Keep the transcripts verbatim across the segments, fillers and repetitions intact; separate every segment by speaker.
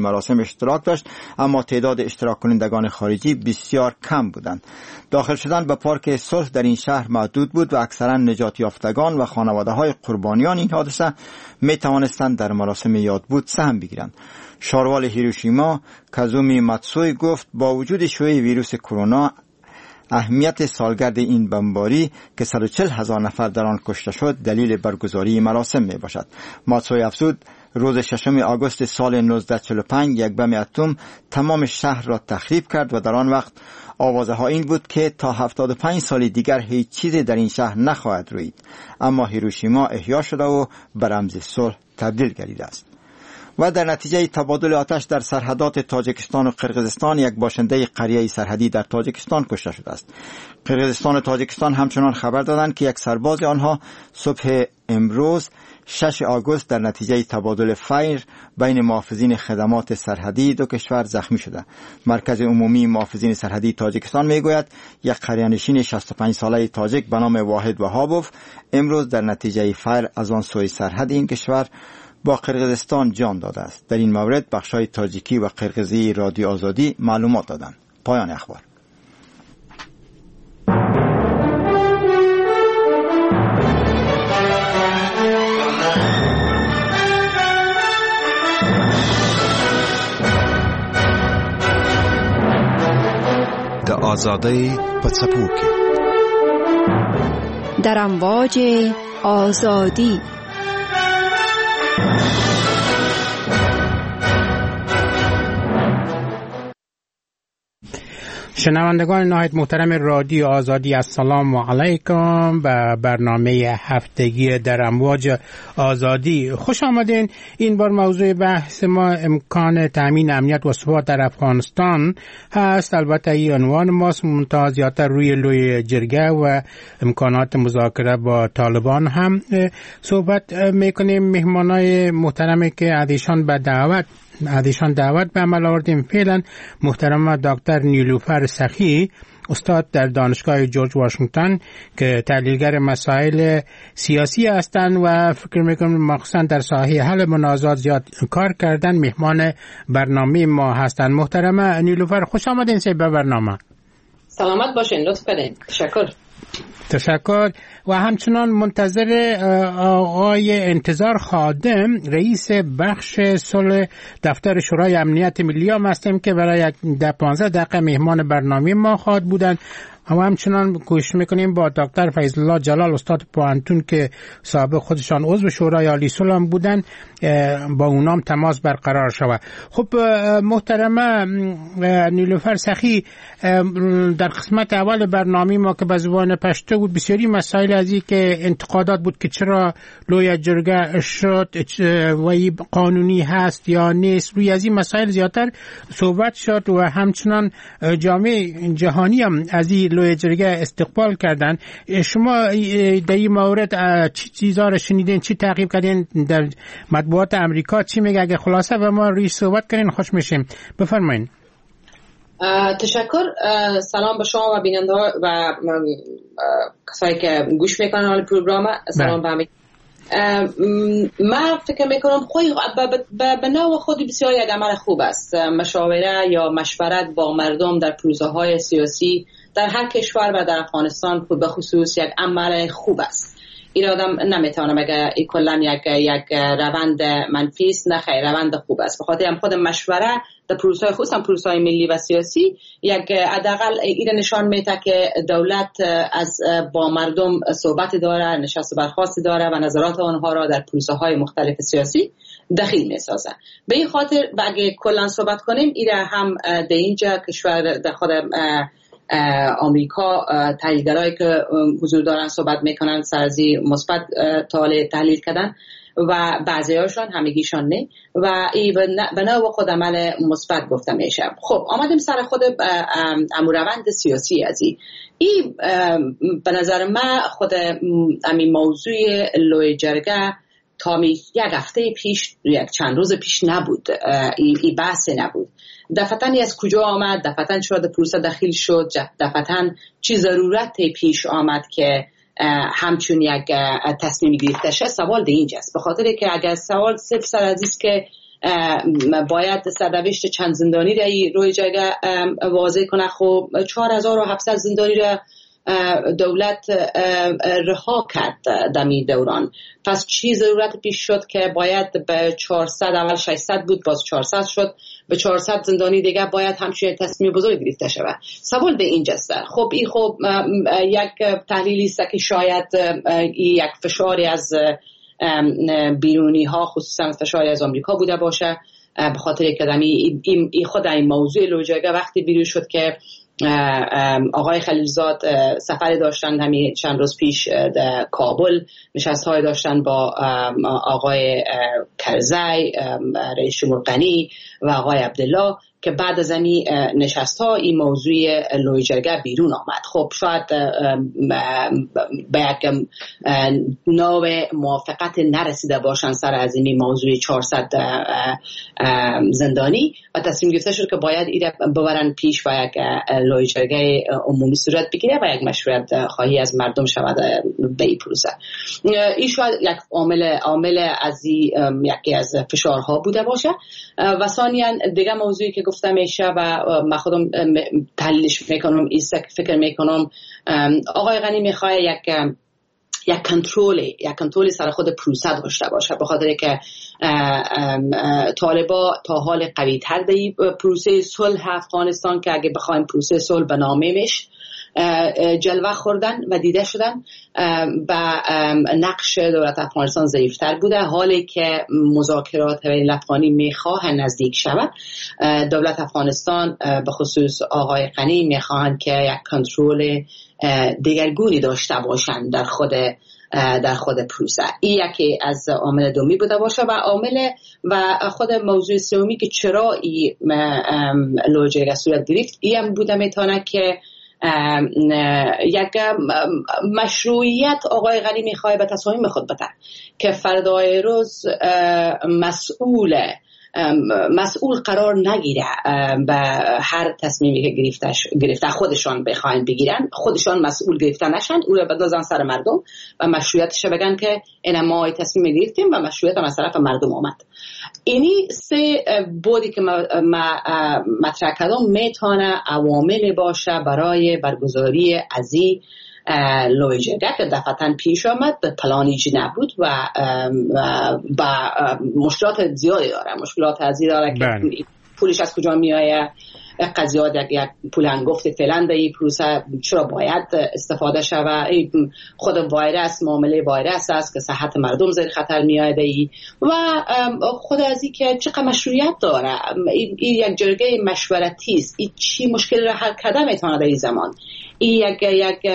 Speaker 1: مراسم اشتراک داشت، اما تعداد اشتراک کنندگان خارجی بسیار کم بودند. داخل شدن به پارک صلح در این شهر محدود بود و اکثرا نجات یافتگان و خانواده‌های قربانیان این حادثه می توانستند در مراسم یادبود سهم بگیرند. شاروال هیروشیما کازومی ماتسوی گفت با وجود شیوع ویروس کرونا اهمیت سالگرد این بمباری که صد و چهل هزار نفر در آن کشته شد دلیل برگزاری مراسم می باشد. ماتسوی افزود روز ششم آگوست سال نوزده چهل و پنج یک بم اتم تمام شهر را تخریب کرد و در آن وقت آوازه ها این بود که تا هفتاد و پنج سال دیگر هیچ چیزی در این شهر نخواهد روید، اما هیروشیما احیا شده و به رمز صلح تبدیل گردیده است. و در نتیجه تبادل آتش در سرحدات تاجیکستان و قرقیزستان یک باشنده قریه سرحدی در تاجیکستان کشته شده است. قرقیزستان و تاجیکستان همچنان خبر دادند که یک سرباز آنها صبح امروز ششم آگوست در نتیجه تبادل فایر بین محافظین خدمات سرحدی دو کشور زخمی شده. مرکز عمومی محافظین سرحدی تاجیکستان میگوید یک قریه‌نشین شصت و پنج ساله تاجیک به نام واحد وهابوف امروز در نتیجه فایر از آن سوی سرحد این کشور با قرقیزستان جان داده است. در این مورد بخش‌های تاجیکی و قرقیزی رادیو آزادی معلومات دادند. پایان اخبار.
Speaker 2: د آزادۍ په څپو کې
Speaker 3: در امواج آزادی.
Speaker 4: شنوندگان نهایت محترم رادیو آزادی، السلام علیکم به برنامه هفتگی در امواج آزادی خوش آمدین. این بار موضوع بحث ما امکان تامین امنیت و ثبات در افغانستان هست. البته این عنوان ماست، منتها زیادتر روی لوی جرگه و امکانات مذاکره با طالبان هم صحبت میکنیم. مهمانای محترمی که ادیشان به دعوت ادیشان دعوت به عمل آوردیم فعلا محترم دکتر نیلوفر سخی، استاد در دانشگاه جورج واشنگتن که تحلیلگر مسائل سیاسی هستند و فکر میکنم مخصوصا در ساحه حل منازعات زیاد کار کردن، مهمان برنامه ما هستند. محترم نیلوفر خوش آمدین به برنامه.
Speaker 5: سلامت باشین، لطف کنین. تشکر.
Speaker 4: تشکر. و همچنان منتظر آقای انتظار خادم، رئیس بخش صلح دفتر شورای امنیت ملی هم هستیم که برای ده پانزده دقیقه مهمان برنامه ما خواهد بودند. و همچنان کوشش میکنیم با دکتر فیض الله جلال، استاد پوهنتون که سابق خودشان عضو شورای عالی صلح بودن، با اونام تماس برقرار شود. خب محترمه نیلوفر سخی، در قسمت اول برنامه ما که به زبان پشتو بود بسیاری مسائل از این که انتقادات بود که چرا لوی جرگه شد و قانونی هست یا نیست، روی از این مسائل زیادتر صحبت شد و همچنان جامعه جهانی هم از این لوی جرگه استقبال کردن. شما در این مورد چی چیزا رو شنیدین، چی تعقیب کردین، در مطبوعات امریکا چی میگه؟ اگه خلاصه به ما روی صحبت کنین خوش میشیم. بفرمایید.
Speaker 5: تشکر. سلام به شما و بیننده ها و کسایی که گوش میکنن حال پروگرام. سلام به همه. من فکر میکنم خوی به نوع خود بسیار یک عمل خوب است. مشاوره یا مشورت با مردم در پروژه های سیاسی در هر کشور و در افغانستان به خصوص یک عمل خوب است. این آدم نمیتونه بگه این کلا یک یک روند منفی است. نه خیر، روند خوب است. بخاطر هم خود مشوره در پروژه خصوصا پروژه ملی و سیاسی یک حداقل این نشان میده که دولت از با مردم صحبت داره، نشست و برخاست داره و نظرات آنها را در پروژه های مختلف سیاسی دخیل میسازه. به این خاطر اگه کلا صحبت کنیم، این هم در اینجا کشور در خود آمریکا تحلیلگرایی که حضور دارن صحبت میکنن سرازی مثبت تحلیل کردن و بعضیاشون همگیشان نه و این به نوع خود عمل مثبت گفته میشه. خب آمدیم سر خود امروند سیاسی از این این به نظر من خود همین موضوع لوی جرگه تا یک هفته پیش، یک چند روز پیش نبود، این بحث نبود. دفعتاً از کجا آمد، دفعتاً چرا در پروسه داخل شد، دفعتاً چی ضرورت پیش آمد که همچون یک تصمیم گرفته شه. سوال ده اینجاست، به خاطر که اگر سوال صرف سر از است که باید سرنوشت چند زندانی را روی جایگاه واضح کنه. خب چهار هزار و هفتصد زندانی را دولت رها کرد در این دوران. پس چی ضرورت پیش شد که باید به چهارصد، اول ششصد بود باز چهارصد شد، به چهارصد زندانی دیگه باید همچنین تصمیم بزرگ گرفته شود. سوال به اینجاست. خب این خب یک تحلیلی است که شاید یک فشاری از بیرونی ها خصوصا فشاری از آمریکا بوده باشه، به خاطر که این خود این موضوع لوجاگه وقتی بیرون شد که آقای خلیلزاد سفری داشتن همین چند روز پیش در کابل، نشست های داشتن با آقای کرزی، رئیس جمهور غنی و آقای عبدالله، که بعد از این نشست ها این موضوع لوی جرگه بیرون آمد. خب شاید به یک نوع موافقت نرسیده باشن سر از این موضوع چهارصد زندانی و تصمیم گرفته شد که باید ایره ببرن پیش و یک لوی جرگه عمومی صورت بگیره و یک مشروعیت خواهی از مردم شود به این پروسه. این شاید یک عامل عامل از یکی از فشارها بوده باشه. و ثانیاً دیگه موضوعی که گفتم میشه و من خودم تحلیلش میکنم ایسته که فکر میکنم آقای غنی میخواد یک یک کنترل یک کنترل سر خود پروسه داشته باشه، به خاطر که طالبا تا حال قوی تر در پروسه صلح افغانستان که اگه بخوایم پروسه صلح به نامه میش جلوه خوردن و دیده شدن و نقش دولت افغانستان ضعیفتر بوده. حالی که مذاکرات بین الافغانی میخواه نزدیک شود، دولت افغانستان به خصوص آقای غنی میخواهند که یک کنترل دیگرگونی داشته باشند در خود در خود پروسه. این یکی از عامل دومی بوده باشه و عامل و خود موضوع سومی که چرا این لوجه صورت گرفت این هم بوده میتونه که یک مشروعیت آقای غنی میخواه به تصامیم خود بده که فردای روز مسئول مسئول قرار نگیره به هر تصمیمی که گرفتش گرفته خودشان بخواین بگیرن، خودشان مسئول گرفته نشن، او را بدازن سر مردم و مشروعیتش بگن که این ما تصمیم گرفتیم و مشروعیت از طرف مردم آمد. اینی سه بودی که ما مطرح کردم میتونه عوامل باشه برای برگزاری از این لوی جرگه که دفعتاً پیش آمد، به پلانیجی نبود و با مشکلات زیادی داره. مشکلات زیادی داره که پولش از کجا میآید، قضیات یک پول هنگفت فعلا در این پروسه چرا باید استفاده شود، خود ویروس معامله ویروس است که صحت مردم زیر خطر میآید و خود از این که چقدر مشروعیت داره. این یک جرگه مشورتی است، این چی مشکل را حل کرده میتونه در این زمان. این یک یک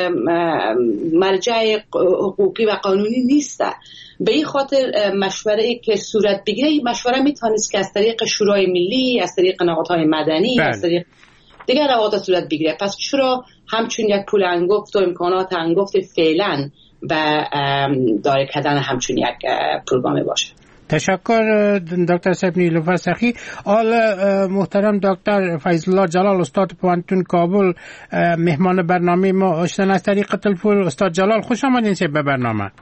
Speaker 5: مرجع حقوقی و قانونی نیست. به این خاطر مشوره که صورت بگیره، این مشوره میتونست که از طریق شورای ملی، از طریق نهادهای مدنی، بله. از طریق دیگر روابط صورت بگیره. پس چرا همچون یک پول انگفت و امکانات انگفت فعلا به داره کردن همچون یک پروگرام باشه؟
Speaker 4: تشکر دکتر صاحب نیلوفر سخی. آل محترم دکتر فیض الله جلال استاد پوهنتون کابل مهمان برنامه ما هستند از طریق تلفن. استاد جلال خوش آمدین به برنامه.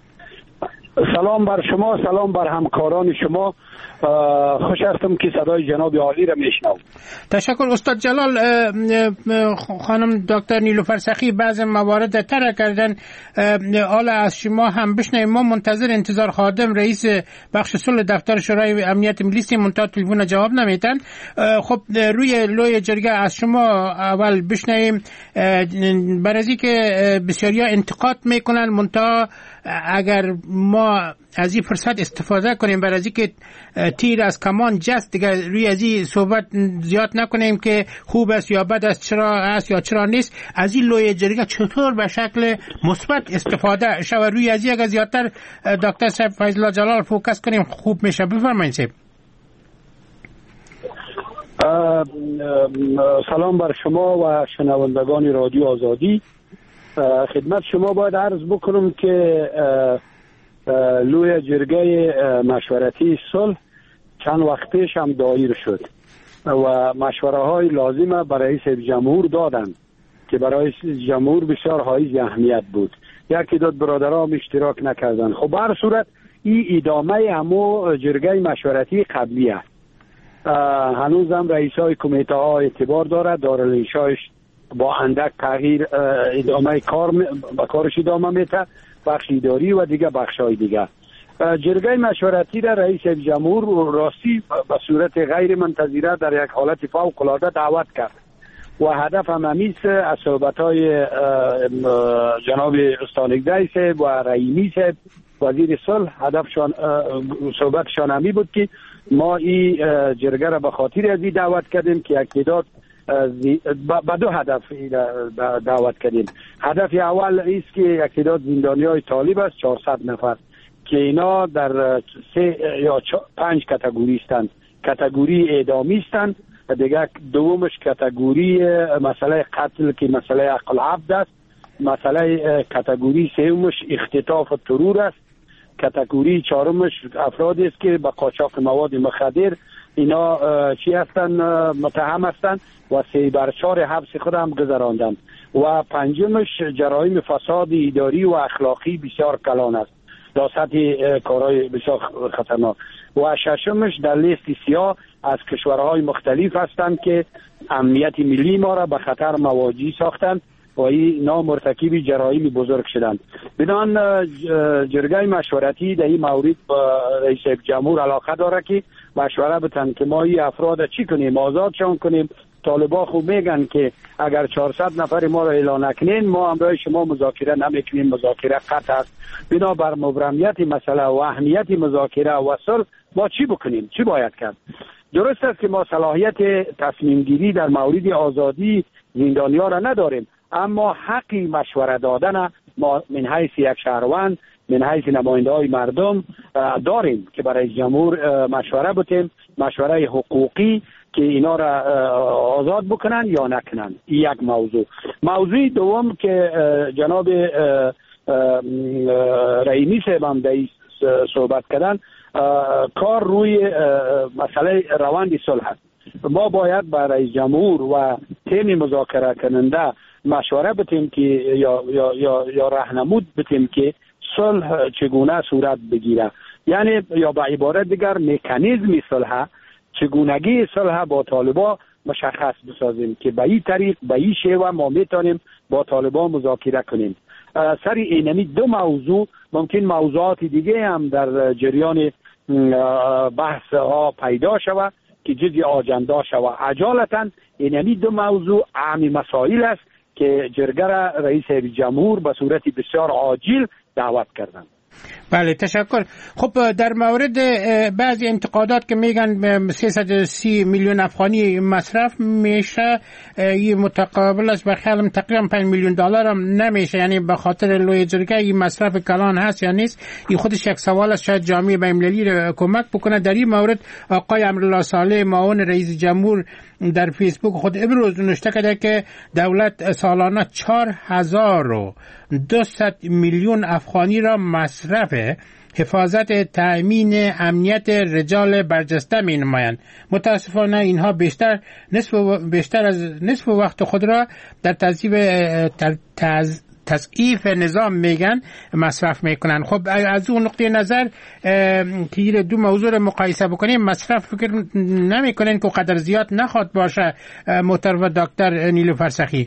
Speaker 6: سلام بر شما، سلام بر همکاران شما. خوش هستم که صدای جناب عالی را میشنوم.
Speaker 4: تشکر استاد جلال. خانم دکتر نیلوفر سخی بعض موارد ترک کردن، حالا از شما هم بشنویم. ما منتظر انتظار خادم رئیس بخش صلح دفتر شورای امنیت ملی منتها تلفن جواب نمیدن. خب روی لوی جرگه از شما اول بشنویم، برای از اینکه بسیاریا انتقاد میکنن منتها اگر ما از این فرصت استفاده کنیم برای از اینکه تیر از کمان جست دیگه روی از این صحبت زیاد نکنیم که خوب است یا بد است، چرا است یا چرا نیست، از این لوی جرگه چطور به شکل مثبت استفاده شود روی از این اگر زیادتر دکتر صاحب فیض الله جلال فوکس کنیم خوب میشه. بفرمایید صاحب.
Speaker 6: سلام بر شما و شنوندگان رادیو آزادی. خدمت شما باید عرض بکنم که لوی جرگه مشورتی صلح چند وقت پیش هم دایر شد و مشوره های لازمه برای رئیس جمهور دادن که برای جمهور بسیار حائز اهمیت بود. یکی دو برادران اشتراک نکردن. خب هر صورت این ادامه همو جرگه مشورتی قبلی است. هنوز هم رئیس های کمیته ها اعتبار داره، دارالانشاش با اندک تغییر ادامه کار با کارش ادامه میته، بخش اداری و دیگه بخش های دیگه. جرگه مشورتی را رئیس جمهور راستی به صورت غیر منتظره در یک حالت فوق العاده دعوت کرد و هدف هم همیست از صحبت های جناب استانگدی صاحب و رحیمی صاحب وزیر صلح، هدفشان صحبتشان همی بود که ما این جرگه را به خاطر از این دعوت کردیم که یک تعداد با دو هدف دعوت کردیم. هدف اول است که یک تعداد زندانی های طالب است چهارصد نفر که اینا در سه یا پنج کاتگوری هستند. کاتگوری اعدامی هستند، دیگه دومش کاتگوری مسئله قتل که مسئله عقل عبد است، مسئله کاتگوری سومش اختطاف و ترور است، کاتگوری چهارمش افرادی است که با قاچاق مواد مخدر اینا چی هستن متهم هستند و سه بر چهار حبس خود هم گذراندند و پنجمش جرایم فساد اداری و اخلاقی بسیار کلان است، در سطح کارهای بسیار خطرناک و ششمش در لیست سیاه از کشورهای مختلف هستند که امنیت ملی ما را به خطر مواجه ساختند و این نام مرتکب جرایم بزرگ شدند. بدان جرگه مشورتی در این مورد رئیس جمهور علاقه داره که مشوره بتن که ما این افراد چی کنیم، آزادشان کنیم. طالبا خوب میگن که اگر چهارصد نفر ما را اعلان نکنین ما همراه شما مذاکره نمیکنیم، مذاکره قطع است. بنابر مبرمیت مسئله و اهمیت مذاکره و صلح ما چی بکنیم، چی باید کرد؟ درست است که ما صلاحیت تصمیم گیری در مورد آزادی زندانیان را نداریم، اما حق مشوره دادن ما من حیث یک شهروند، من حیث نماینده های مردم داریم که برای جمهور مشوره بتیم، مشوره حقوقی که اینا را آزاد بکنن یا نکنن. یک موضوع. موضوع دوم که جناب رحیمی صاحب هم در صحبت کردن، کار روی مسئله روند صلح است. ما باید با رئیس جمهور و تیم مذاکره کننده مشوره بتیم که یا یا یا, یا راهنمود بتیم که صلح چگونه صورت بگیره، یعنی یا به عبارت دیگر مکانیزم صلح، چگونگی صلح با طالبا مشخص بسازیم که به این طریق به این شیوه ما میتونیم با طالبا مذاکره کنیم. سر اینمی دو موضوع، ممکن موضوعات دیگه هم در جریان بحث ها پیدا شود که جزء آجنده شود. عجالتا اینمی دو موضوع اهم مسائل است که جرگه رئیس جمهور به صورت بسیار عاجل دعوت کردند.
Speaker 4: بله تشکر. خب در مورد بعضی انتقادات که میگن سیصد و سی میلیون افغانی مصرف میشه، این متقابل است به خیالم تقریبا پنج میلیون دلار هم نمیشه، یعنی به خاطر لوی جرگه این مصرف کلان هست یا نیست؟ این خودش یک سوال است، شاید جامعه بین‌المللی را کمک بکنه. در این مورد آقای امرالله صالح معاون رئیس جمهور در فیسبوک خود امروز نوشته کرده که دولت سالانه چهار هزار و دویست میلیون افغانی را مصرف حفاظت تأمین امنیت رجال برجسته می نمایند. متاسفانه اینها بیشتر نصف بیشتر از نصف وقت خود را در تضعیف تز تضعیف نظام میگن مصرف میکنن. خب از اون نقطه نظر که دو موضوع رو مقایسه بکنیم، مصرف فکر نمیکنین که قدر زیاد نخواد باشه محترم دکتر نیلوفر سخی؟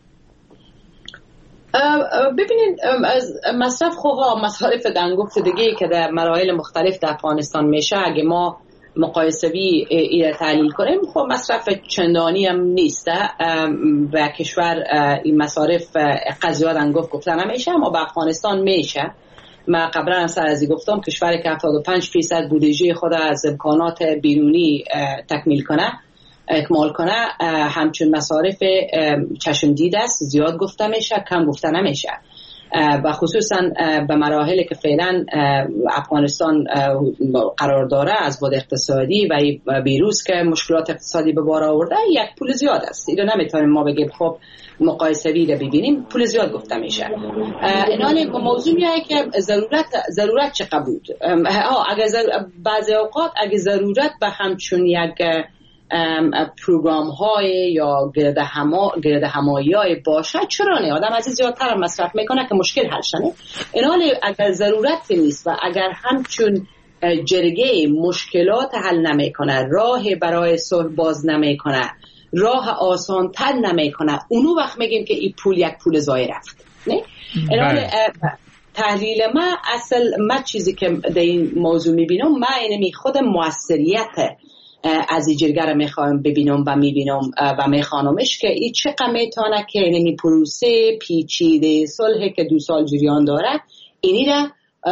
Speaker 5: ببینید از مصرف خواه مصارف دنگفت دیگه که در مراحل مختلف در افغانستان میشه، اگه ما مقایسوی ایره تحلیل کنیم، خب مصرف چندانی هم نیست و کشور این مصارف قضیه دنگفت گفتن نمیشه، اما به افغانستان میشه. من قبلا هم سر ازی گفتم کشوری که هفتاد و پنج درصد بودجه خود از امکانات بیرونی تکمیل کنه اکمال کنه، همچون مصارف چشم دید است، زیاد گفته میشه، کم گفته نمیشه و خصوصا به مراحلی که فعلا افغانستان قرار داره از بود اقتصادی و بیروز که مشکلات اقتصادی به بار آورده، یک پول زیاد است. اینو نمیتونیم ما بگیم خب مقایسه‌ای رو ببینیم، پول زیاد گفته میشه. اینان موضوع میاد که ضرورت ضرورت چقدر بود. اگر بعضی اوقات اگه ضرورت به همچون یک پروگرام های یا گرد هما گرد همایی های باشه، چرا نه؟ آدم عزیز زیادتر مصرف میکنه که مشکل حل شنه. این حال اگر ضرورت نیست و اگر همچون جرگه مشکلات حل نمیکنه، راه برای صلح باز نمیکنه، راه آسان تر نمیکنه، اونو وقت میگیم که این پول یک پول ضایع رفت. نه؟ این حال تحلیل ما اصل ما چیزی که در این موضوع میبینم، ما اینمی خود موثریت از این جرگه را میخوایم ببینم و میبینم و میخوانمش که این چقدر میتونه که اینمی پروسه پیچیده صلح که دو سال جریان داره اینی را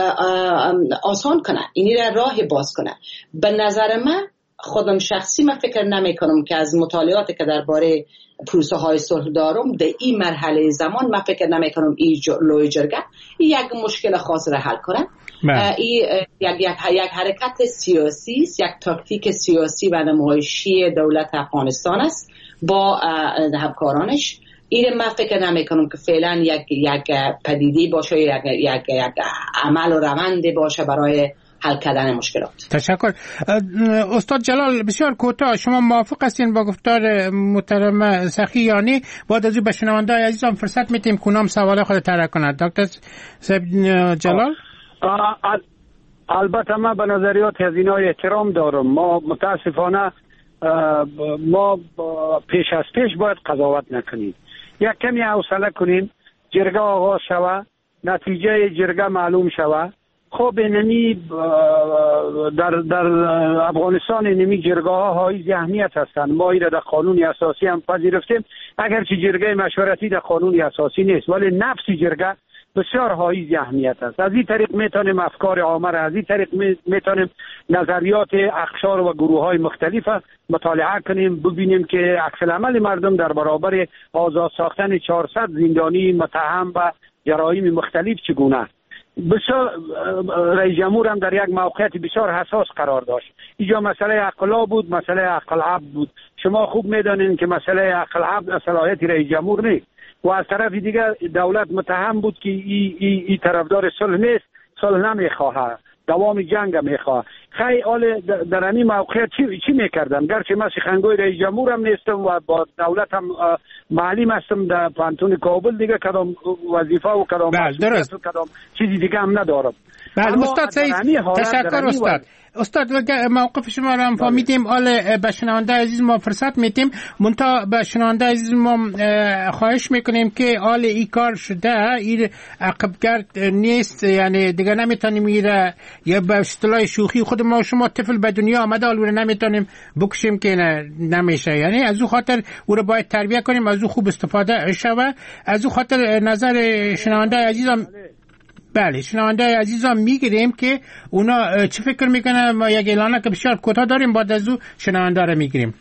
Speaker 5: آسان کنه، اینی را راه باز کنه. به نظر من خودم شخصی من فکر نمی کنم که از مطالعاتی که درباره پروسه های صلح دارم در این مرحله زمان من فکر نمی کنم این لوی جرگه یک مشکل خاص را حل کنه. این یک یک یک حرکت سیاسی است، یک تاکتیک سیاسی و نمایشی دولت افغانستان است با همکارانش. این من فکر نمی کنم که فعلا یک یک پدیده باشه، یک یک یک عمل و روند باشه برای حل کردن مشکلات.
Speaker 4: تشکر. استاد جلال بسیار کوتاه، شما موافق هستین با گفتار محترم سخیانی؟ بعد از او به شنونده‌های عزیزم فرصت میدیم کدام سوال خود طرح کنند. دکتر جلال.
Speaker 6: البته من به نظریات از اینا احترام دارم. ما متاسفانه ما پیش از پیش باید قضاوت نکنیم، یک کمی حوصله کنیم، جرگه آغاز شوه، نتیجه جرگه معلوم شوه. خب نمی در در افغانستان نمی جرگه ها های اهمیت هستند. ما ایره در قانون اساسی هم پذیرفتیم، اگرچه جرگه مشورتی در قانون اساسی نیست، ولی نفس جرگه بسیار های اهمیت است. از این طریق میتونیم افکار عامه را، از این طریق میتونیم نظریات اقشار و گروه های مختلف مطالعه کنیم، ببینیم که عکس العمل مردم در برابر آزاد ساختن چهارصد زندانی متهم و جرایم مختلف چگونه است. بسیار رئیس جمهور هم در یک موقعیت بسیار حساس قرار داشت. اینجا مسئله عقلا بود، مسئله عقل عبد بود. شما خوب میدانید که مسئله عقل عبد صلاحیت رئیس جمهور نیست و از طرف دیگر دولت متهم بود که ای, ای, ای طرفدار صلح نیست، صلح نمیخواه، دوام جنگ میخواه. خیلی حال در این موقعیت چی, چی میکردن؟ گرچه من سخنگوی رئیس جمهور هم نیستم و با دولت هم معلم هستم در پانتون کابل، دیگه کدام وظیفه و کدام مسئولیت و کدام چیزی دیگه هم ندارم.
Speaker 4: بله استاد سعید تشکر استاد. استاد موقف شما را هم فهمیدیم. آل به شنونده عزیز ما فرصت میدیم، منتها به شنونده عزیز ما خواهش میکنیم که آل ای کار شده، این عقبگرد نیست، یعنی دیگه نمیتونیم میره یا به اصطلاح شوخی خود ما شما طفل به دنیا آمده آل نمیتونیم بکشیم که نمیشه، یعنی از او خاطر او رو باید تربیت کنیم، از او خوب استفاده شوه. از او خاطر نظر شنونده عزیزم بله شنونده عزیزان میگیریم که اونا چه فکر میکنن. ما یک اعلانه که بسیار کوتاه داریم، بعد از او شنونده رو میگیریم.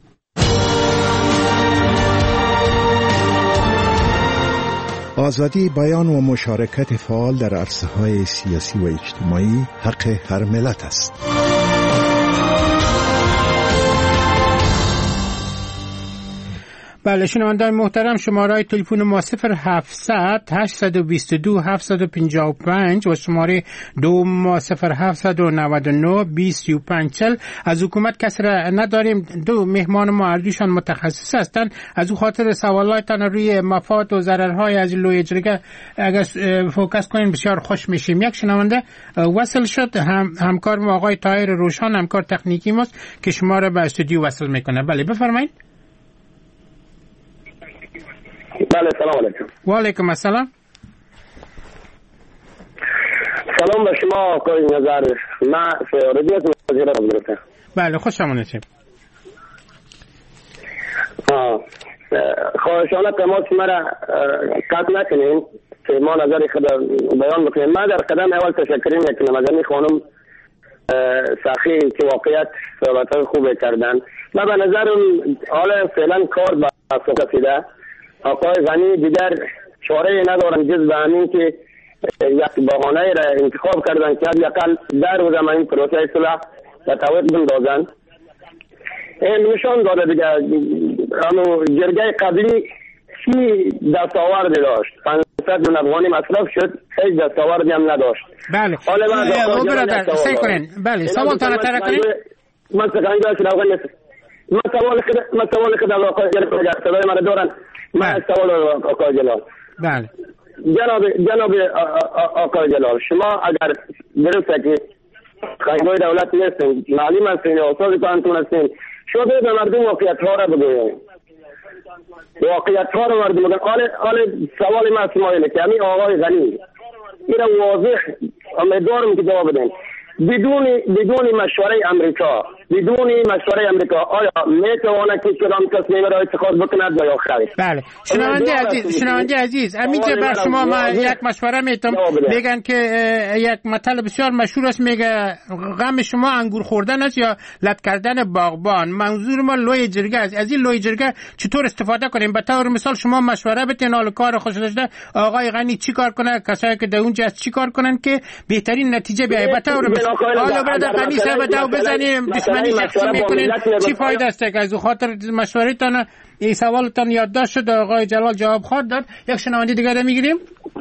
Speaker 2: آزادی بیان و مشارکت فعال در عرصه‌های سیاسی و اجتماعی حق هر ملت است.
Speaker 4: بله شنوندگان محترم، شماره تلفن ما صفر هفتصد هشتصد و بیست و دو هفتصد و پنجاه و پنج و شماره دو ما صفر هفتصد و نود و نه بیست و پنج چهل. از حکومت کس را نداریم، دو مهمان ما اردوشان متخصص هستند. از او خاطر سوالاتان روی مفاد و ضررهای از لوی جرگه اگر فوکس کنیم بسیار خوش میشیم. یک شنونده وصل شد، هم همکار ما آقای طاهر روشان، همکار تکنیکی ماست که شما را به استودیو وصل میکنه. بله بفرمایید.
Speaker 7: بله سلام علیکم.
Speaker 4: و علیکم السلام.
Speaker 7: سلام به شما آقای نظر. من سیاردی از وزیر آمریکا.
Speaker 4: بله خوش آمدید.
Speaker 7: خواهشانه تماس مرا قطع نکنین که ما نظر خود بیان بکنیم. من در قدم اول تشکر میکنم از این خانم سخی که واقعیت صحبت‌های خوب کردن. من به نظرم حالا فعلا کار به افق رسیده. آقای غنی دیگر چاره ندارن جز به همین که یک بهانه را انتخاب کردن که حداقل در روز این پروسه صلح و توافق بندازن. این نشان داده دیگه همون جرگه قبلی چی دستاوردی داشت؟ پانصد میلیون افغانی مصرف شد، هیچ دستاوردی هم نداشت.
Speaker 4: بله او برادر سعی کنین. بله سوال تان تر کنین.
Speaker 7: من سخنگوی اشراف نیست. ما سوال خود ما سوال خود آقای جلال صدای من دارن. من سوال آقای جلال.
Speaker 4: بله.
Speaker 7: جناب جناب آقای جلال، شما اگر درسته که خیلی دولت نیستین، معلم هستین، استاد کانتون هستین، شما به مردم واقعیت ها را بگویید. واقعیت ها را مردم بگویید. حال حال سوال من اسماعیل که همین آقای غنی اینا واضح امیدوارم که جواب بدین. بدون بدون مشوره امریکا بدون مشوره امریکا آیا میتونه که کدام تصمیم را اتخاذ بکند یا خیر؟
Speaker 4: بله. شنونده عزیز شنونده عزیز همینجا بر شما ما یک مشوره میتم میگن که یک مطلب بسیار مشهور است، میگه غم شما انگور خوردن است یا لط کردن باغبان. منظور ما لوی جرگه است. از این لوی جرگه چطور استفاده کنیم؟ به طور مثال شما مشوره بدین حال کار خوش داشته آقای غنی چی کار کنه، کسایی که در اونجا هست چی کار کنن که بهترین نتیجه بیاید. به طور مثال حالا بعد غنی صاحب داو بزنیم دشمنی شخصی میکنین چی فایده است که از خاطر مشورتان این سوالتان یادداشت شد آقای جلال جواب خواهد داد. یک شنونده دیگه میگیریم.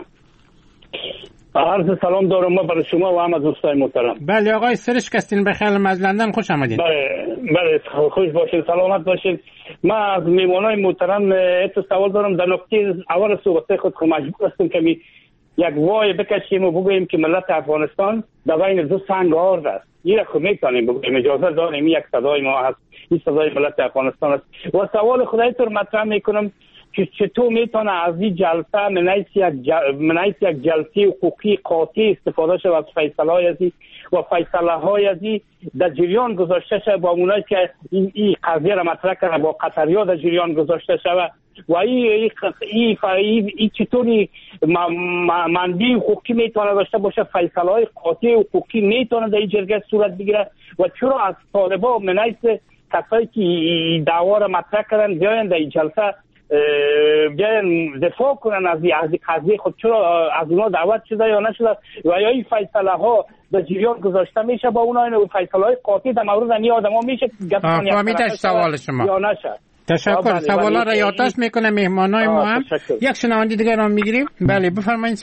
Speaker 8: عرض سلام دارم ما برای شما و هم از دوستای محترم.
Speaker 4: بله آقای سرشک هستین، بخیر از لندن خوش آمدید.
Speaker 8: بله بله خوش باشید، سلامت باشید. ما از میمونای محترم ات سوال دارم. در نقطه اول صحبت خود که مجبور هستم که یک وای بکشیم و بگوییم که ملت افغانستان در بین دو سنگ آرد است. این را خود میتونیم بگوییم، اجازه داریم، یک صدای ما هست، این صدای ملت افغانستان است. و سوال خدای طور مطرح میکنم که چطور میتونه از این جلسه منعیس یک جل... یک جلسه حقوقی قاطع استفاده شد از فیصله های ازی و فیصله های ازی در جریان گذاشته شد با اونایی که این, این قضیه را مطرح کنه، با قطریا در جریان گذاشته شد و این این این ای چطوری منبع حقوقی میتونه داشته باشه، فیصله های قاطع حقوقی میتونه در این جرگه صورت بگیره و چرا از طالبا منعیس کسایی که دعوا را مطرح کردن بیاین در این جلسه بیاین دفاع کنن از این قضیه خود، چرا از اونا دعوت شده یا نشده و یا این فیصله ها در جریان گذاشته میشه با اونا فیصله های قاطع در مورد این آدما میشه
Speaker 4: فهمیدم سوال شما
Speaker 8: یا نشه.
Speaker 4: تشکر. سوالا را یادداشت میکنه مهمانای ما هم. یک شنونده دیگه را میگیریم. بله بفرمایید.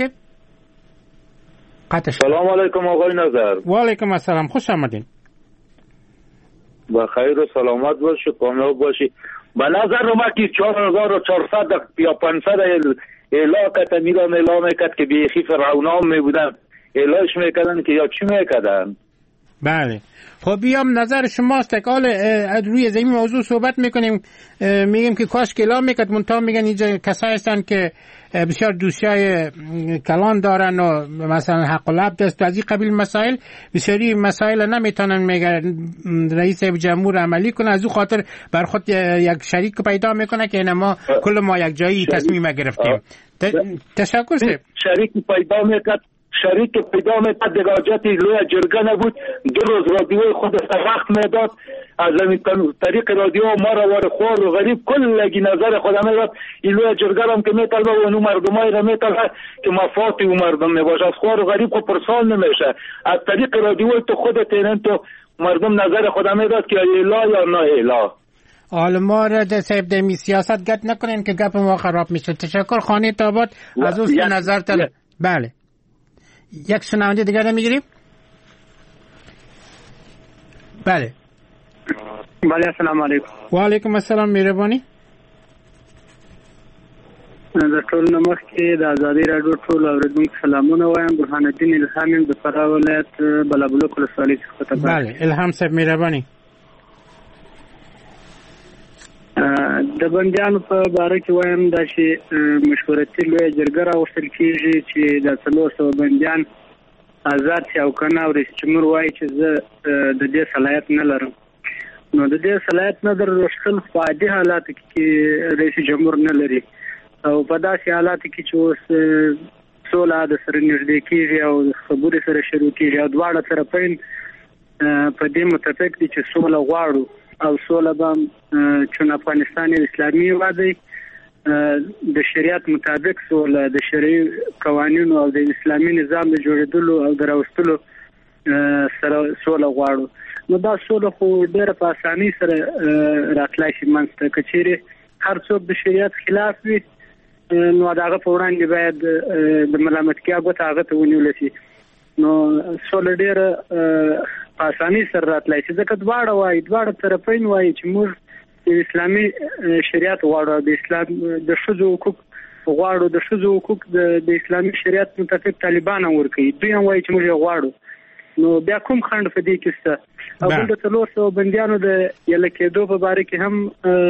Speaker 9: سلام علیکم آقای نظر.
Speaker 4: و علیکم السلام، خوش آمدین.
Speaker 9: با خیر و سلامت باشید، کامیاب باشید. به نظر ما که چهار هزار و چهارصد یا پانصد علاقه میران اعلام میکرد که بیخی فرعونام میبودن، اعلاش میکردن که یا چی میکردن.
Speaker 4: بله خب بیام نظر شماست که حال روی زمین موضوع صحبت میکنیم، میگیم که کاش که اعلام میکرد، منتها میگن اینجا کسایی هستن که بسیار دوستای کلان دارن و مثلا حق العبد است، از این قبیل مسائل بسیاری مسائل نمیتونن میگن رئیس جمهور عملی کنه، از او خاطر بر خود یک شریک پیدا میکنه که ما کل ما یک جایی تصمیم گرفتیم. تشکر سه
Speaker 9: شریک پیدا میکرد شریک پیدا میکرد دیگه حاجت لوی جرگه نبود، دو روز رادیوی خود وقت میداد، از همین طریق رادیو ما را وار خوار و غریب کلگی نظر خود میداد. این لوی جرگه هم که میطلبه و اونو مردمای را میطلبه که مفاتی و مردم میباشه، از خوار و غریب خود پرسال نمیشه، از طریق رادیوی تو خودت اینن تو مردم نظر خود میداد که ایلا یا نه ایلا.
Speaker 4: حال ما را در صاحب دمی سیاست گت نکنین که گپ ما خراب میشه. تشکر خانه تابات از اون نظر تل. بله یک شنونده دیگر رو میگیریم. بله
Speaker 10: بله السلام علیکم.
Speaker 4: و علیکم السلام، مهربانی.
Speaker 10: د ټول نمخ کې د ازادي راډیو ټول اوریدونکو سلامونه وایم. برهان الدین الهام د فراه ولایت بلابلوک ولسوالۍ څخه.
Speaker 4: بله الهام صاحب مهربانی.
Speaker 10: د بندیانو په باره کې وایم دا چې مشورتي لویه جرګه راوستل کېږي چې د څلور سوه بندیان آزاد شي او که نه، او رئیس جمهور وایي چې زه د دې صلاحیت نه لرم. نو د دې صلاحیت نه درلوستل په عادي حالاتو کې رئیس جمهور نه لري، او په داسې حالاتو کې چې اوس سوله د سره نږدې کېږي او خبرې سره شروع کېږي او دواړه طرفین په دې متفق دي چې سوله غواړو او سوله به چون افغانستان اسلامي هیواد دی، د شریعت مطابق سوله د شرعي قوانینو او د اسلامي نظام د جوړېدلو او د راوستلو سره سوله غواړو. نو دا سوله خو ډېره په اسانۍ سره راتلی شي منځته. که چیرې هر څوک د شریعت خلاف وي نو د هغه په وړاندې باید د ملامتیا ګوته هغه ته ونیول شي. نو سوله ډېره په اسانۍ سره راتلی شي، ځکه دواړه وایي، دواړه طرفین وایي چې موږ اسلامي شریعت غواړو، د اسلام د ښځو حقوق غواړو، د ښځو حقوق د اسلامي شریعت مطابق طالبان ورکوي، دوی هم وایي چې موږ غواړو. نو بیا کوم خنډ په دې کې شته؟ او بل د څلور سوه بندیانو د یله کېدو په باره کې هم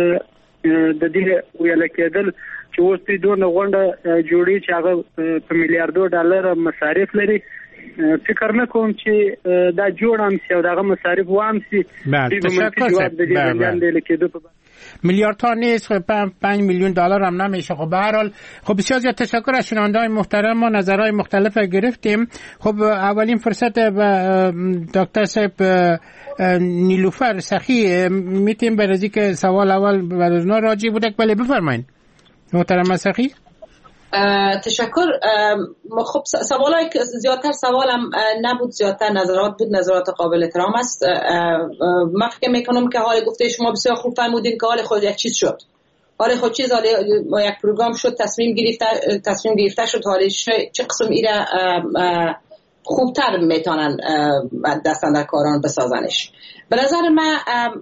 Speaker 10: د دې یله کېدل چې اوس دوی دونه غونډه جوړي چې هغه په میلیاردو ډالر مصارف لري. فکر نه کوم چې دا جوړ هم شي او دغه مصارف وام شي.
Speaker 4: بله تشکر. میلیارد تا نیست، پنج میلیون دلار هم نمیشه. خب به هر حال خب بسیار زیاد تشکر از شنونده‌های محترم. ما نظرهای مختلف گرفتیم. خب اولین فرصت به دکتر صاحب نیلوفر سخی میتیم برازی که سوال اول بر اونا راجع بوده. بله بفرمایید محترم سخی.
Speaker 5: تشکر. خب سوالای زیادتر سوالم نبود، زیادتر نظرات بود، نظرات قابل احترام است. من فکر میکنم که حال گفته شما بسیار خوب فرمودین که حال خود یک چیز شد، حال خود چیز حال یک پروگرام شد، تصمیم گرفته تصمیم گرفته شد، حال چه قسم ایره خوبتر میتونن دستن در کاران بسازنش. به نظر من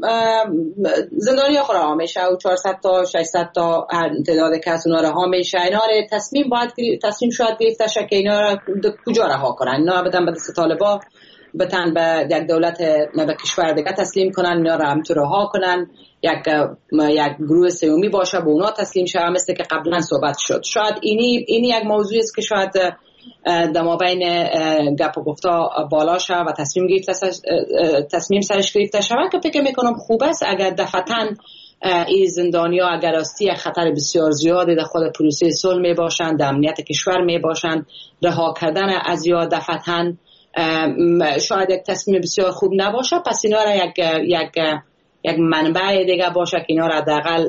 Speaker 5: زندانی ها خورا همیشه و چهارصد تا ششصد تا تعداد کس اونا را همیشه اینا را تصمیم باید تصمیم شاید گرفته شه که اینا را کجا رها کنن، اینا بدن به دست طالبا، بتن به یک دولت به کشور دیگه تسلیم کنن، اینا را هم تو رها کنن، یک یک گروه سومی باشه به اونا تسلیم شه، مثل که قبلا صحبت شد. شاید اینی اینی یک موضوعی است که شاید در مابین گپ و گفتا بالا شه و تصمیم گرفته تصمیم سرش گرفته شه که فکر میکنم خوب است اگر دفعتاً این زندانیا اگر راستی خطر بسیار زیادی در خود پروسه صلح می باشند، در امنیت کشور می باشند، رها کردن از یا دفعتاً شاید یک تصمیم بسیار خوب نباشه، پس اینا را یک یک یک منبع دیگه باشه که اینا را حداقل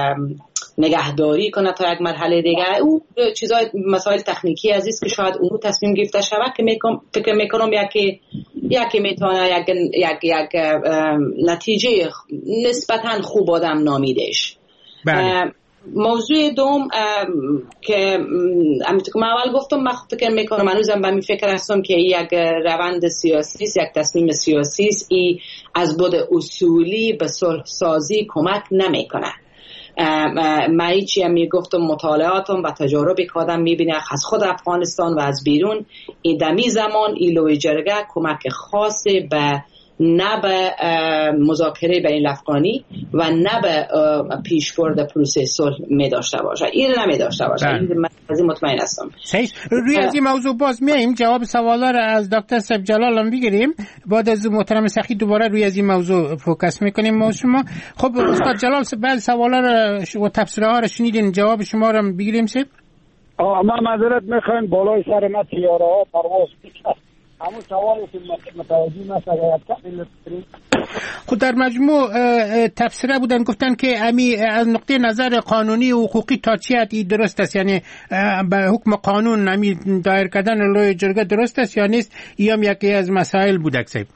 Speaker 5: نگهداری کنه تا یک مرحله دیگه. او چیزای مسائل تکنیکی عزیز که شاید اون تصمیم گرفته شود که میکنم فکر میکنم یکی یکی میتونه یک یک یک نتیجه نسبتا خوب آدم نامیدش. بله. موضوع دوم که همونطور که من اول گفتم، من فکر میکنم هنوزم به می فکر هستم که یک روند سیاسی است، یک تصمیم سیاسی است، ای از بعد اصولی به صلح سازی کمک نمیکنه. من هیچی هم میگفتم مطالعاتم و تجاربی که آدم میبینه از خود افغانستان و از بیرون، این دمی زمان این لوی جرگه کمک خاصی به نه به مذاکره بین الافغانی و نه به پیشبرد پروسه صلح می داشته باشه. این نمی داشته باشه. این من از این مطمئن هستم.
Speaker 4: صحیح. روی از این موضوع باز میایم، جواب سوالا را از دکتر صاحب جلال هم بگیریم، بعد از محترم سخی دوباره روی از این موضوع فوکس میکنیم ما شما. خب استاد جلال بعد سوالا را و تفسیرها را شنیدین، جواب شما را بگیریم سه.
Speaker 6: آ ما معذرت میخوایم، بالای سر ما طیاره ها پرواز میکنه. همون سوالی که متوجه نشد.
Speaker 4: خود در مجموع تفسیره بودن گفتن که امی از نقطه نظر قانونی و حقوقی تا چی حدی درست است، یعنی به حکم قانون امی دایر کردن لوی جرگه درست است یا نیست؟ ایام یکی از مسائل بود اکسیب.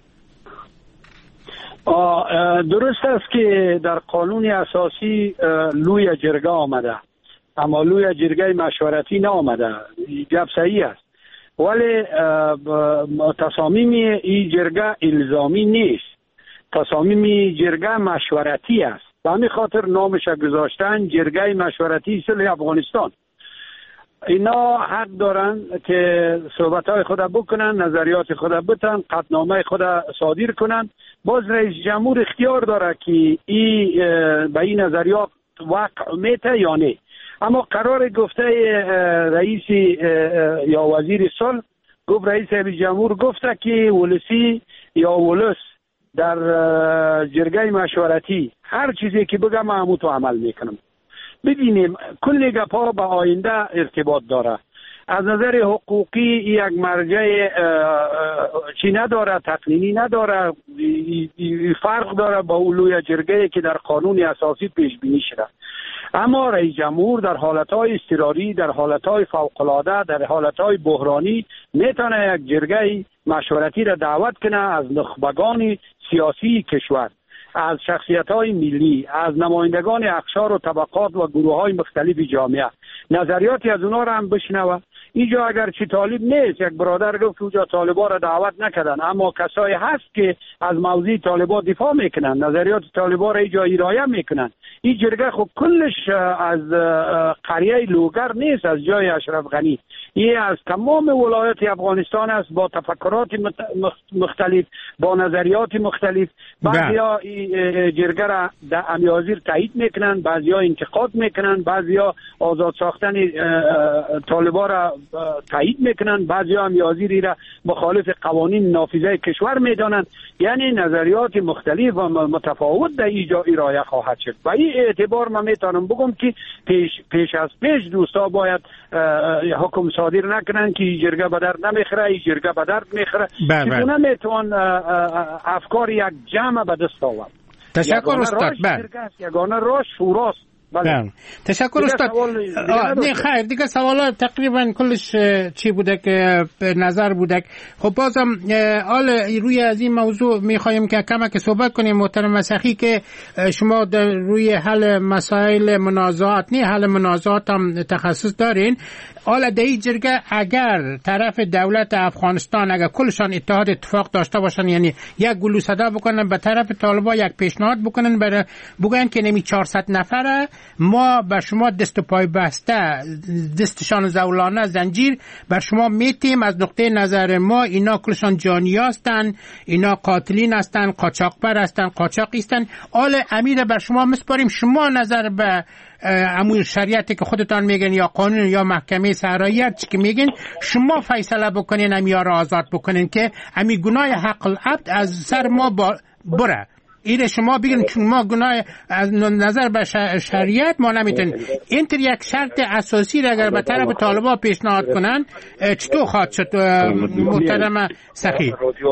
Speaker 6: درست است که در قانون اساسی لوی جرگه آمده، اما لوی جرگه مشورتی نه آمده. گپ صحیح است، ولی تصامیم این جرگه الزامی نیست، تصامیم جرگه مشورتی است. به همین خاطر نامش گذاشتن جرگه مشورتی صلح افغانستان. اینا حق دارن که صحبتهای خود بکنن، نظریات خود بتن، قطعنامه خود صادر کنن. باز رئیس جمهور اختیار داره که این به این نظریات وقع میته یا نه. اما قرار گفته رئیس یا وزیر صلح گفت، رئیس جمهور گفته که ولسی یا ولس در جرگه مشورتی هر چیزی که بگم همون تو عمل میکنم. ببینیم کل گپا به آینده ارتباط داره. از نظر حقوقی یک مرجع چی نداره، تقنینی نداره، فرق داره با اولوی جرگه که در قانون اساسی پیش بینی شده. اما رئیس جمهور در حالتهای اضطراری، در حالتهای فوق‌العاده، در حالتهای بحرانی میتونه یک جرگه مشورتی را دعوت کنه از نخبگان سیاسی کشور، از شخصیت‌های ملی، از نمایندگان اقشار و طبقات و گروه‌های مختلف جامعه، نظریاتی از اونا را هم بشنوه. اینجا اگر چی طالب نیست، یک برادر گفت اونجا طالبا را دعوت نکردن، اما کسایی هست که از موضوع طالبا دفاع میکنن، نظریات طالبا را اینجا ارائه میکنن. این جرگه خب کلش از قریه لوگر نیست، از جای اشرف غنی، این از تمام ولایت افغانستان است، با تفکرات مختلف، با نظریات مختلف. بعضیا جرگه را در امیازیر تایید میکنن، بعضیا انتقاد میکنن، بعضیا آزاد ساختن طالبا را تایید میکنن، بعضیا امیازیری را مخالف قوانین نافذه کشور میدانن. یعنی نظریات مختلف و متفاوت در اینجا ارائه خواهد شد. و این اعتبار من میتونم بگم که پیش پیش از پیش دوستا باید حکم صادر نکنن که این جرگه به درد نمیخوره، این جرگه به درد میخوره. چگونه میتوان افکار یک جمع به دست آورد؟
Speaker 4: تشکر استاد.
Speaker 6: یگانه راش شوراست.
Speaker 4: بله. تشکر استاد. نه خیر، دیگه سوالا تقریبا کلش چی بوده که نظر بوده. خب بازم حال روی از این موضوع میخوایم که کمک صحبت کنیم محترم مسخی، که شما در روی حل مسائل منازعات، نه حل منازعات هم تخصص دارین. حالا در این جرگه اگر طرف دولت افغانستان اگر کلشان اتحاد اتفاق داشته باشن، یعنی یک گلو صدا بکنن به طرف طالبا، یک پیشنهاد بکنن برای بگن که نمی چهارصد نفره ما بر شما دست و پای بسته، دستشان زولانه زنجیر بر شما میتیم، از نقطه نظر ما اینا کلشان جانی هستن، اینا قاتلین هستن، قاچاقبر هستن، قاچاقی هستن، آل امیر بر شما مسپاریم، شما نظر به امور شریعتی که خودتان میگن یا قانون یا محکمه صحرایی هر چی که میگن شما فیصله بکنین، امیا را آزاد بکنین که امی گناه حق العبد از سر ما بره. ایره شما بگین چون ما گناه از نظر به شریعت ما نمیتونیم. این تر یک شرط اساسی را اگر به طرف طالبا پیشنهاد کنن چطور خواهد شد محترم سخی؟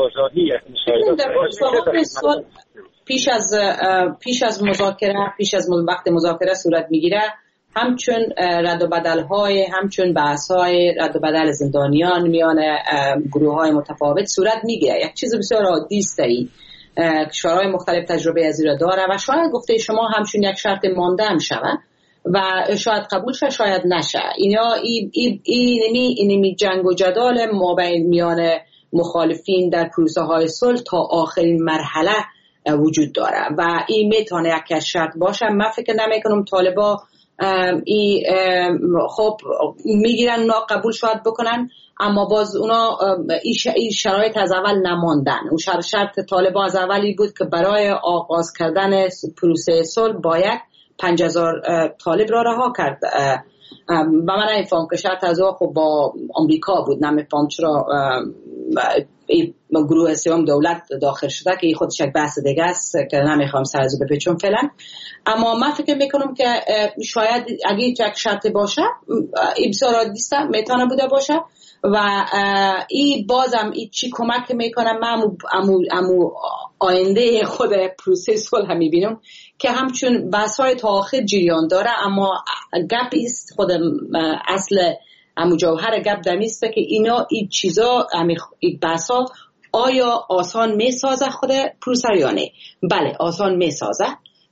Speaker 5: پیش از پیش از مذاکره پیش از وقت مذاکره صورت میگیره، همچون رد و بدل های همچون بحث های رد و بدل زندانیان میان گروه های متفاوت صورت میگیره. یک چیز بسیار عادی است. کشورهای مختلف تجربه از این را داره و شاید گفته شما همچون یک شرط مانده هم شوه و شاید قبول شه شاید نشه. اینا این این اینمی اینمی جنگ و جدال مابین میان مخالفین در پروسه های صلح تا آخرین مرحله وجود داره و این میتونه یک شرط باشه. من فکر نمیکنم طالبا ای خب میگیرن اونا قبول شاید بکنن، اما باز اونا این شرایط از اول نماندن. اون شرط, شرط طالبان از اولی بود که برای آغاز کردن پروسه صلح باید پنج هزار طالب را رها کرد و من نمیفهم که شرط از خب با امریکا بود، نمیفهم چرا این گروه سوم دولت داخل شده که این خودش یک بحث دیگه است که نمیخوام سرزو بپیچم فعلا. اما من فکر میکنم که شاید اگه یک شرط باشه این بسیار عادی است، میتونه بوده باشه و این بازم این چی کمک میکنه. من امو, امو آینده خود پروسه صلح هم میبینم که همچون بحث‌های تا آخر جریان داره، اما گپ است خود اصل امو جوهر گپ دمیسته که اینا این چیزا این بحثا آیا آسان میسازه خود پروسه یا نه؟ بله آسان میسازه.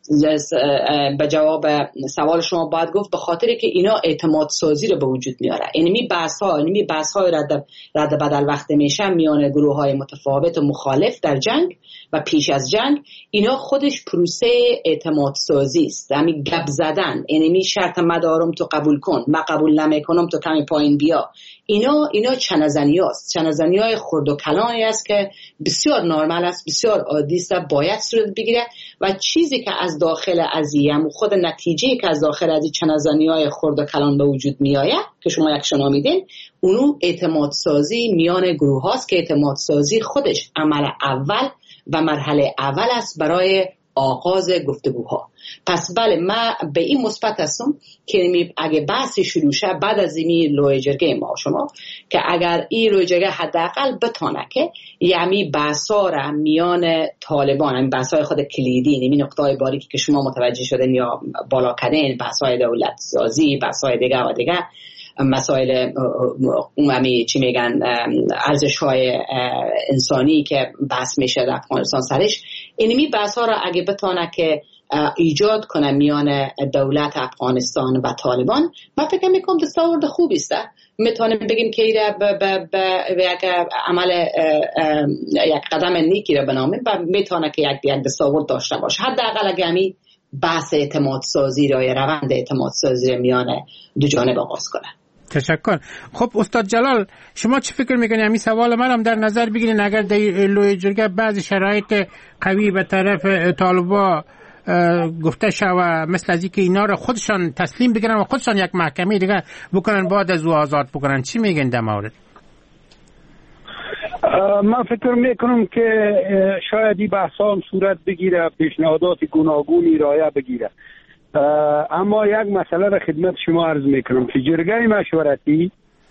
Speaker 5: به جواب سوال شما باید گفت به خاطر که اینا اعتماد سازی رو به وجود میاره. اینمی بحث ها اینمی بحث های رد رد بدل وقت میشه میان گروه های متفاوت و مخالف در جنگ و پیش از جنگ، اینا خودش پروسه اعتماد سازی است. همین گپ زدن، اینمی شرط مدارم تو قبول کن، من قبول نمیکنم تو کمی پایین بیا، اینا اینا چنزنی هست، چنزنی های خرد و کلانی است که بسیار نرمال است، بسیار عادی است، باید صورت بگیره و چیزی که از داخل ازیم خود نتیجه که از داخل از چنزنی های خرد و کلان به وجود می آید که شما یک شنا میدین، اونو اعتماد سازی میان گروه هاست که اعتماد سازی خودش عمل اول و مرحله اول است برای آغاز گفتگوها. پس بله من به این مثبت هستم که اگه بحثی شروع شه بعد از این لوی جرگه ما شما که اگر این لوی جرگه حداقل بتونه که یعنی بحثا را میان طالبان، این بحثای خود کلیدی، این نقطه‌های باریکی که شما متوجه شدین یا بالا کردین، بحثای دولت سازی، بحثای دیگه و دیگه مسائل اونمی چی میگن ارزش‌های انسانی که بحث میشه در افغانستان سرش، اینمی بحث ها را اگه بتونه که ایجاد کنه میان دولت افغانستان و طالبان، من فکر میکنم دستاورد خوبی است. میتونیم بگیم که ایره به یک عمل یک قدم نیکی را بنامیم و میتونه که یک یک دستاورد داشته باشه. حداقل اگه همی بحث اعتماد سازی را یا روند اعتماد سازی میان دو جانب آغاز کنه.
Speaker 4: تشکر. خب استاد جلال، شما چه فکر میکنید؟ همین سوال من هم در نظر بگیرین، اگر در لوی جرگه بعضی شرایط قوی به طرف طالبا گفته شوه، مثل از اینکه اینا رو خودشان تسلیم بگیرن و خودشان یک محکمه دیگه بکنن بعد از او آزاد بکنن، چی میگن در مورد؟
Speaker 6: من فکر میکنم که شاید این بحثا هم صورت بگیره، پیشنهادات گوناگونی رایه بگیره، اما یک مسئله را خدمت شما عرض میکنم که جرگه مشورتی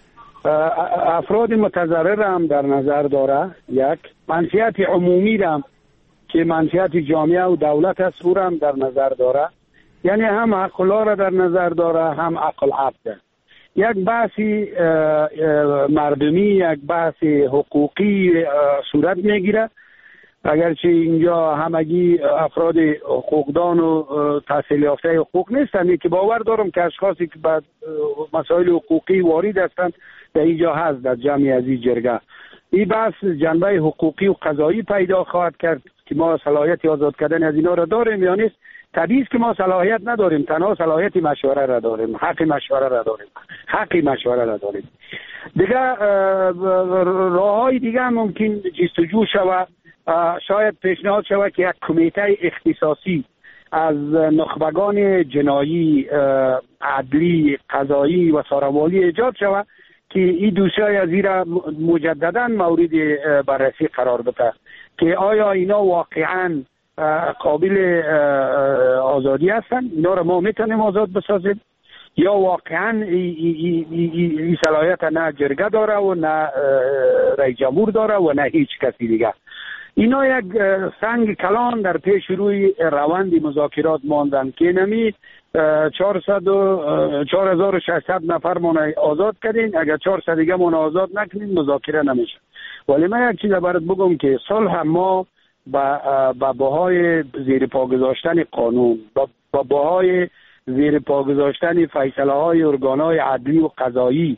Speaker 6: افراد متضرر هم در نظر داره، یک منفعت عمومی را که منفعت جامعه و دولت است او را هم در نظر داره، یعنی هم حق الله را در نظر داره هم عقل عبد. یک بحثی مردمی، یک بحث حقوقی صورت میگیره، اگرچه اینجا همگی افراد حقوقدان و تحصیل یافته حقوق نیستند که باور دارم که اشخاصی که بعد مسائل حقوقی وارد هستند در اینجا هست در جمعی از این جرگه. این بحث جنبه حقوقی و قضایی پیدا خواهد کرد که ما صلاحیت آزاد کردن از اینا را داریم یا نیست. طبیعی است که ما صلاحیت نداریم، تنها صلاحیت مشوره را داریم، حق مشوره را داریم، حق مشوره را داریم. دیگه راههای دیگه ممکن جستجو شود، شاید پیشنهاد شود که یک کمیته اختصاصی از نخبگان جنایی، عدلی، قضایی و ساروالی ایجاد شود که این دوسیای از این را مجددا مورد بررسی قرار بده که آیا اینا واقعا قابل آزادی هستن، اینا را ما میتونیم آزاد بسازیم، یا واقعا این صلاحیت نه جرگه داره و نه رئیس جمهور داره و نه هیچ کسی دیگه. اینا یک سنگ کلان در پیش روی روند مذاکرات ماندن که نمی چهارصد و چهار هزار و ششصد نفر مون آزاد کردین، اگر چهارصد دیگه مون آزاد نکنین مذاکره نمیشه. ولی من یک چیز برات بگم که صلح ما با بهای زیر پا گذاشتن قانون، با بهای زیر پا گذاشتن فیصله های ارگان های عدلی و قضایی،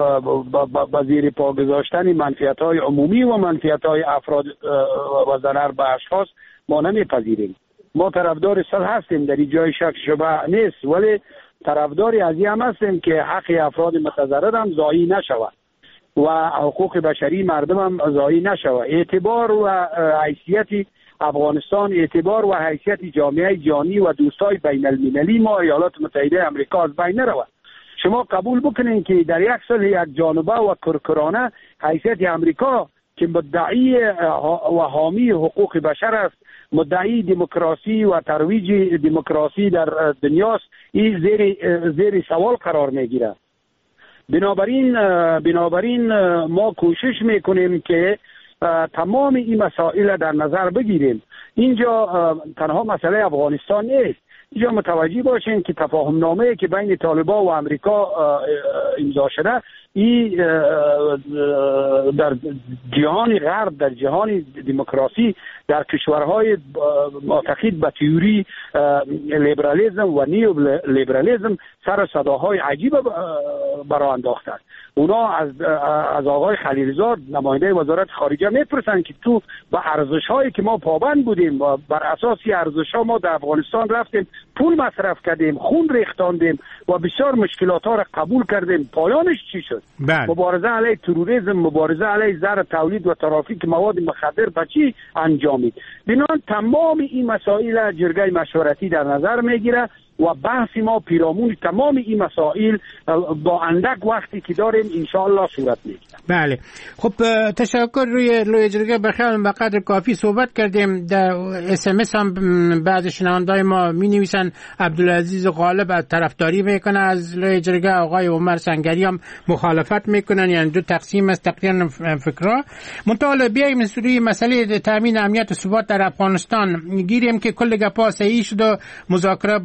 Speaker 6: با زیر پا گذاشتن منفعت های عمومی و منفعت های افراد و ضرر به اشخاص ما نمیپذیریم. ما طرفدار صلح هستیم، در این جای شک شبه نیست، ولی طرفداری از این هم هستیم که حق افراد متضرر هم ضایع نشود و حقوق بشری مردم هم ضایع نشود. اعتبار و حیثیت افغانستان، اعتبار و حیثیت جامعه جهانی و دوستای بین المللی ما ایالات متحده آمریکا از بین نرود. شما قبول بکنین که در یک صلح یک جانبه و کرکرانه حیثیت آمریکا که مدعی و حامی حقوق بشر است، مدعی دموکراسی و ترویج دموکراسی در دنیاست، این زیر زیر سوال قرار میگیره. بنابراین بنابراین ما کوشش میکنیم که تمام این مسائل در نظر بگیریم. اینجا تنها مسئله افغانستان نیست، اینجا متوجه باشین که تفاهم نامه که بین طالبان و امریکا امضا شده این در جهان غرب، در جهان دموکراسی، در کشورهای معتقد به تئوری لیبرالیسم و نیو لیبرالیسم سر و صداهای عجیب برا انداختند. اونا از از آقای خلیلزاد نماینده وزارت خارجه میپرسن که تو با ارزش‌هایی که ما پابند بودیم و بر اساس ارزش‌ها ما در افغانستان رفتیم، پول مصرف کردیم، خون ریختاندیم و بسیار مشکلات ها را قبول کردیم، پایانش چی شد؟ بله. مبارزه علیه تروریسم، مبارزه علیه زر تولید و ترافیک مواد مخدر به چی انجامید؟ بنابراین تمام این مسائل جرگه مشورتی در نظر میگیره و بحث ما پیرامون تمام این مسائل با اندک وقتی که داریم انشاءالله صورت میگیره. بله،
Speaker 4: خب تشکر. روی لوی جرگه بخیر به قدر کافی صحبت کردیم. در اس ام اس هم بعض شنوندای ما می نویسن عبدالعزیز غالب از طرفداری میکنه از لوی جرگه، آقای عمر سنگری هم مخالفت میکنن، یعنی دو تقسیم است تقریبا فکرها. منتها بیایم سوی مسئله تامین امنیت و ثبات در افغانستان گیریم که کل گپا صحیح شد و مذاکره با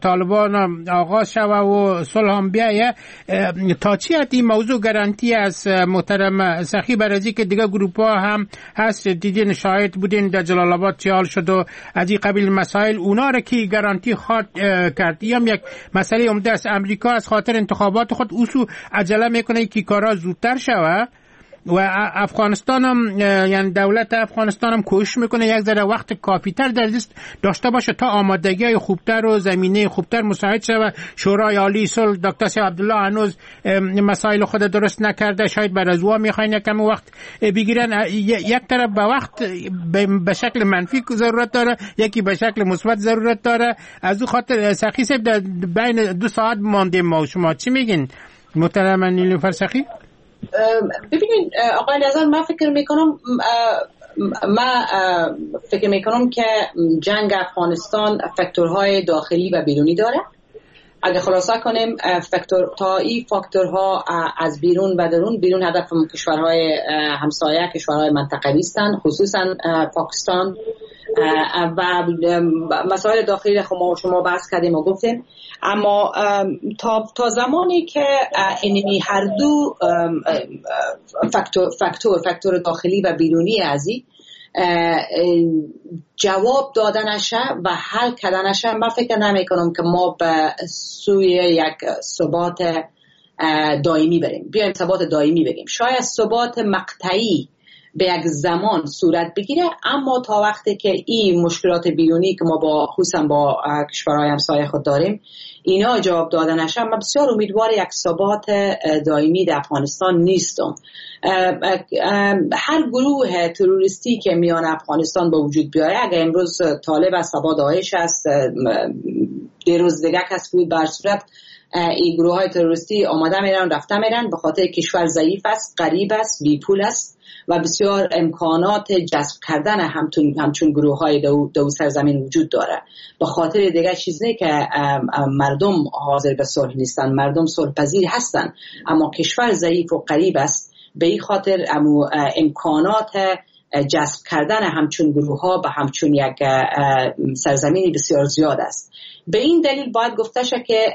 Speaker 4: طالبان آغاز شوه و صلح هم بیایه، تا چی حد این موضوع گارانتی از محترم سخی برازی که دیگه گروپ ها هم هست، دیدین شاهد بودین در جلال آباد چیال شد و از این قبیل مسائل، اونا را کی گارانتی خواد کرد؟ یا یک مسئله عمده است، امریکا از خاطر انتخابات خود اصول عجله میکنه که کارا زودتر شوه و افغانستان هم یعنی دولت افغانستان هم کوشش میکنه یک ذره وقت کافی تر در دست داشته باشه تا آمادگی خوبتر و زمینه خوبتر مساعد شود. شورای عالی صلح دکتر سید عبدالله هنوز مسائل خود درست نکرده، شاید بر از او میخواین یکم وقت بگیرن. یک طرف به وقت به شکل منفی ضرورت داره، یکی به شکل مثبت ضرورت داره. از او خاطر سخی صاحب در بین دو ساعت مانده ما، شما چی میگین محترم نیلوفر سخی؟
Speaker 5: ببینید آقای نظر، من فکر میکنم ما فکر میکنم که جنگ افغانستان فاکتورهای داخلی و بیرونی داره. اگه خلاصه کنیم فاکتور تا این فاکتورها از بیرون و درون، بیرون هدف کشورهای همسایه، کشورهای منطقه‌ای هستند، خصوصا پاکستان، و مسائل داخلی رو ما شما بحث کردیم و گفتیم. اما تا تا زمانی که اینمی هر دو فاکتور فاکتور فاکتور داخلی و بیرونی ازی جواب دادنشه و حل کردنشه، من فکر نمی کنم که ما به سوی یک ثبات دائمی بریم. بیایم ثبات دائمی بگیم. شاید ثبات مقطعی به یک زمان صورت بگیره، اما تا وقتی که این مشکلات بیرونی که ما با خصوصا با کشورهای همسایه خود داریم اینا جواب داده نشه، من بسیار امیدوار یک ثبات دائمی در افغانستان نیستم. هر گروه تروریستی که میان افغانستان به وجود بیاره، اگر امروز طالب است، سبا داعش است، دیروز دیگه کس بود، بر صورت این گروه های تروریستی آماده میرن رفته میرن، به خاطر کشور ضعیف است، غریب است، بی پول است و بسیار امکانات جذب کردن همچون همچون گروه های دو, دو سرزمین وجود داره. به خاطر دیگه چیز نه که مردم حاضر به صلح نیستن، مردم صلح پذیر هستن، اما کشور ضعیف و غریب است. به این خاطر امو امکانات جذب کردن همچون گروه ها به همچون یک سرزمینی بسیار زیاد است. به این دلیل باید گفته شد که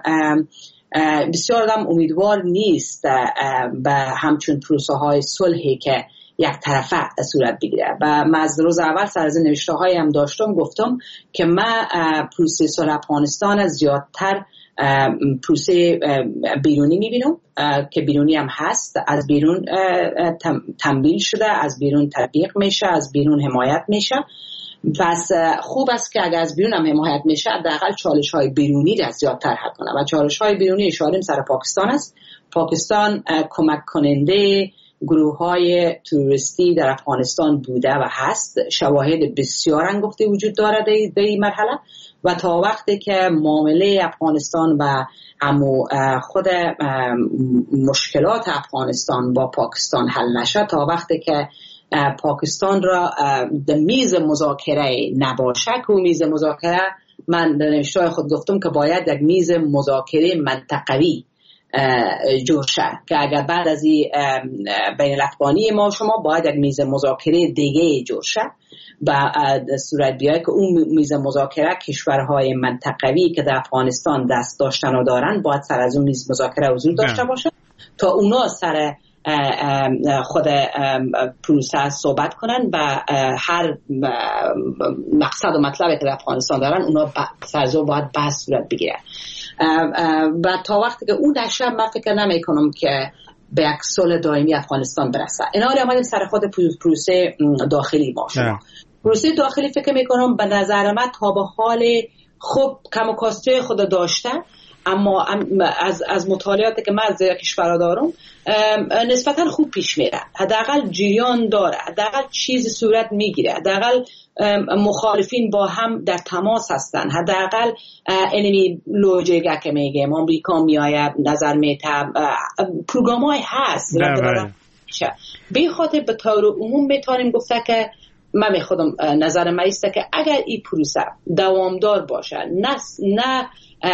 Speaker 5: بسیار آدم امیدوار نیست به همچون پروسه های صلحی که یک طرفه صورت بگیره. و من از روز اول سر از نوشته های هم داشتم گفتم که من پروسه صلح افغانستان زیادتر پروسه بیرونی میبینم که بیرونی هم هست، از بیرون تمویل شده، از بیرون تطبیق میشه، از بیرون حمایت میشه. پس خوب است که اگر از بیرون هم حمایت میشه حداقل چالش های بیرونی را زیادتر حل کنه و چالش های بیرونی اشاره سر پاکستان است. پاکستان کمک کننده گروه های تروریستی در افغانستان بوده و هست. شواهد بسیار انگفته وجود داره در این مرحله و تا وقتی که معامله افغانستان و همو خود مشکلات افغانستان با پاکستان حل نشه، تا وقتی که پاکستان را در میز مذاکره نباشه، که میز مذاکره من در نوشته‌های خود گفتم که باید یک میز مذاکره منطقوی جور شه، که اگر بعد از این بین الاقوانی ما شما باید یک میز مذاکره دیگه جور شه و صورت بیاید که اون میز مذاکره کشورهای منطقوی که در افغانستان دست داشتن و دارن باید سر از اون میز مذاکره حضور داشته باشه تا اونا سر خود پروسه صحبت کنن و هر مقصد و مطلبی که در افغانستان دارن اونا سرزو باید بحث صورت بگیره. و تا وقتی که اون نشه من فکر نمی کنم که به یک صلح دائمی افغانستان برسه. اینا رو آمدیم سر خود پروسه داخلی ما شما. پروسه داخلی فکر می کنم به نظر من تا به حال خوب کم و کاستی خود داشته، اما از از مطالعاتی که من از کشورها دارم نسبتا خوب پیش میره. حداقل جریان داره، حداقل چیز صورت میگیره، حداقل مخالفین با هم در تماس هستن، حداقل اینمی لوجیگه که میگم آمریکا میآید نظر میته، پروگرامای هست به خاطر به طور عموم میتونیم گفته که من خودم نظر من است که اگر این پروسه دوامدار باشه، نه نه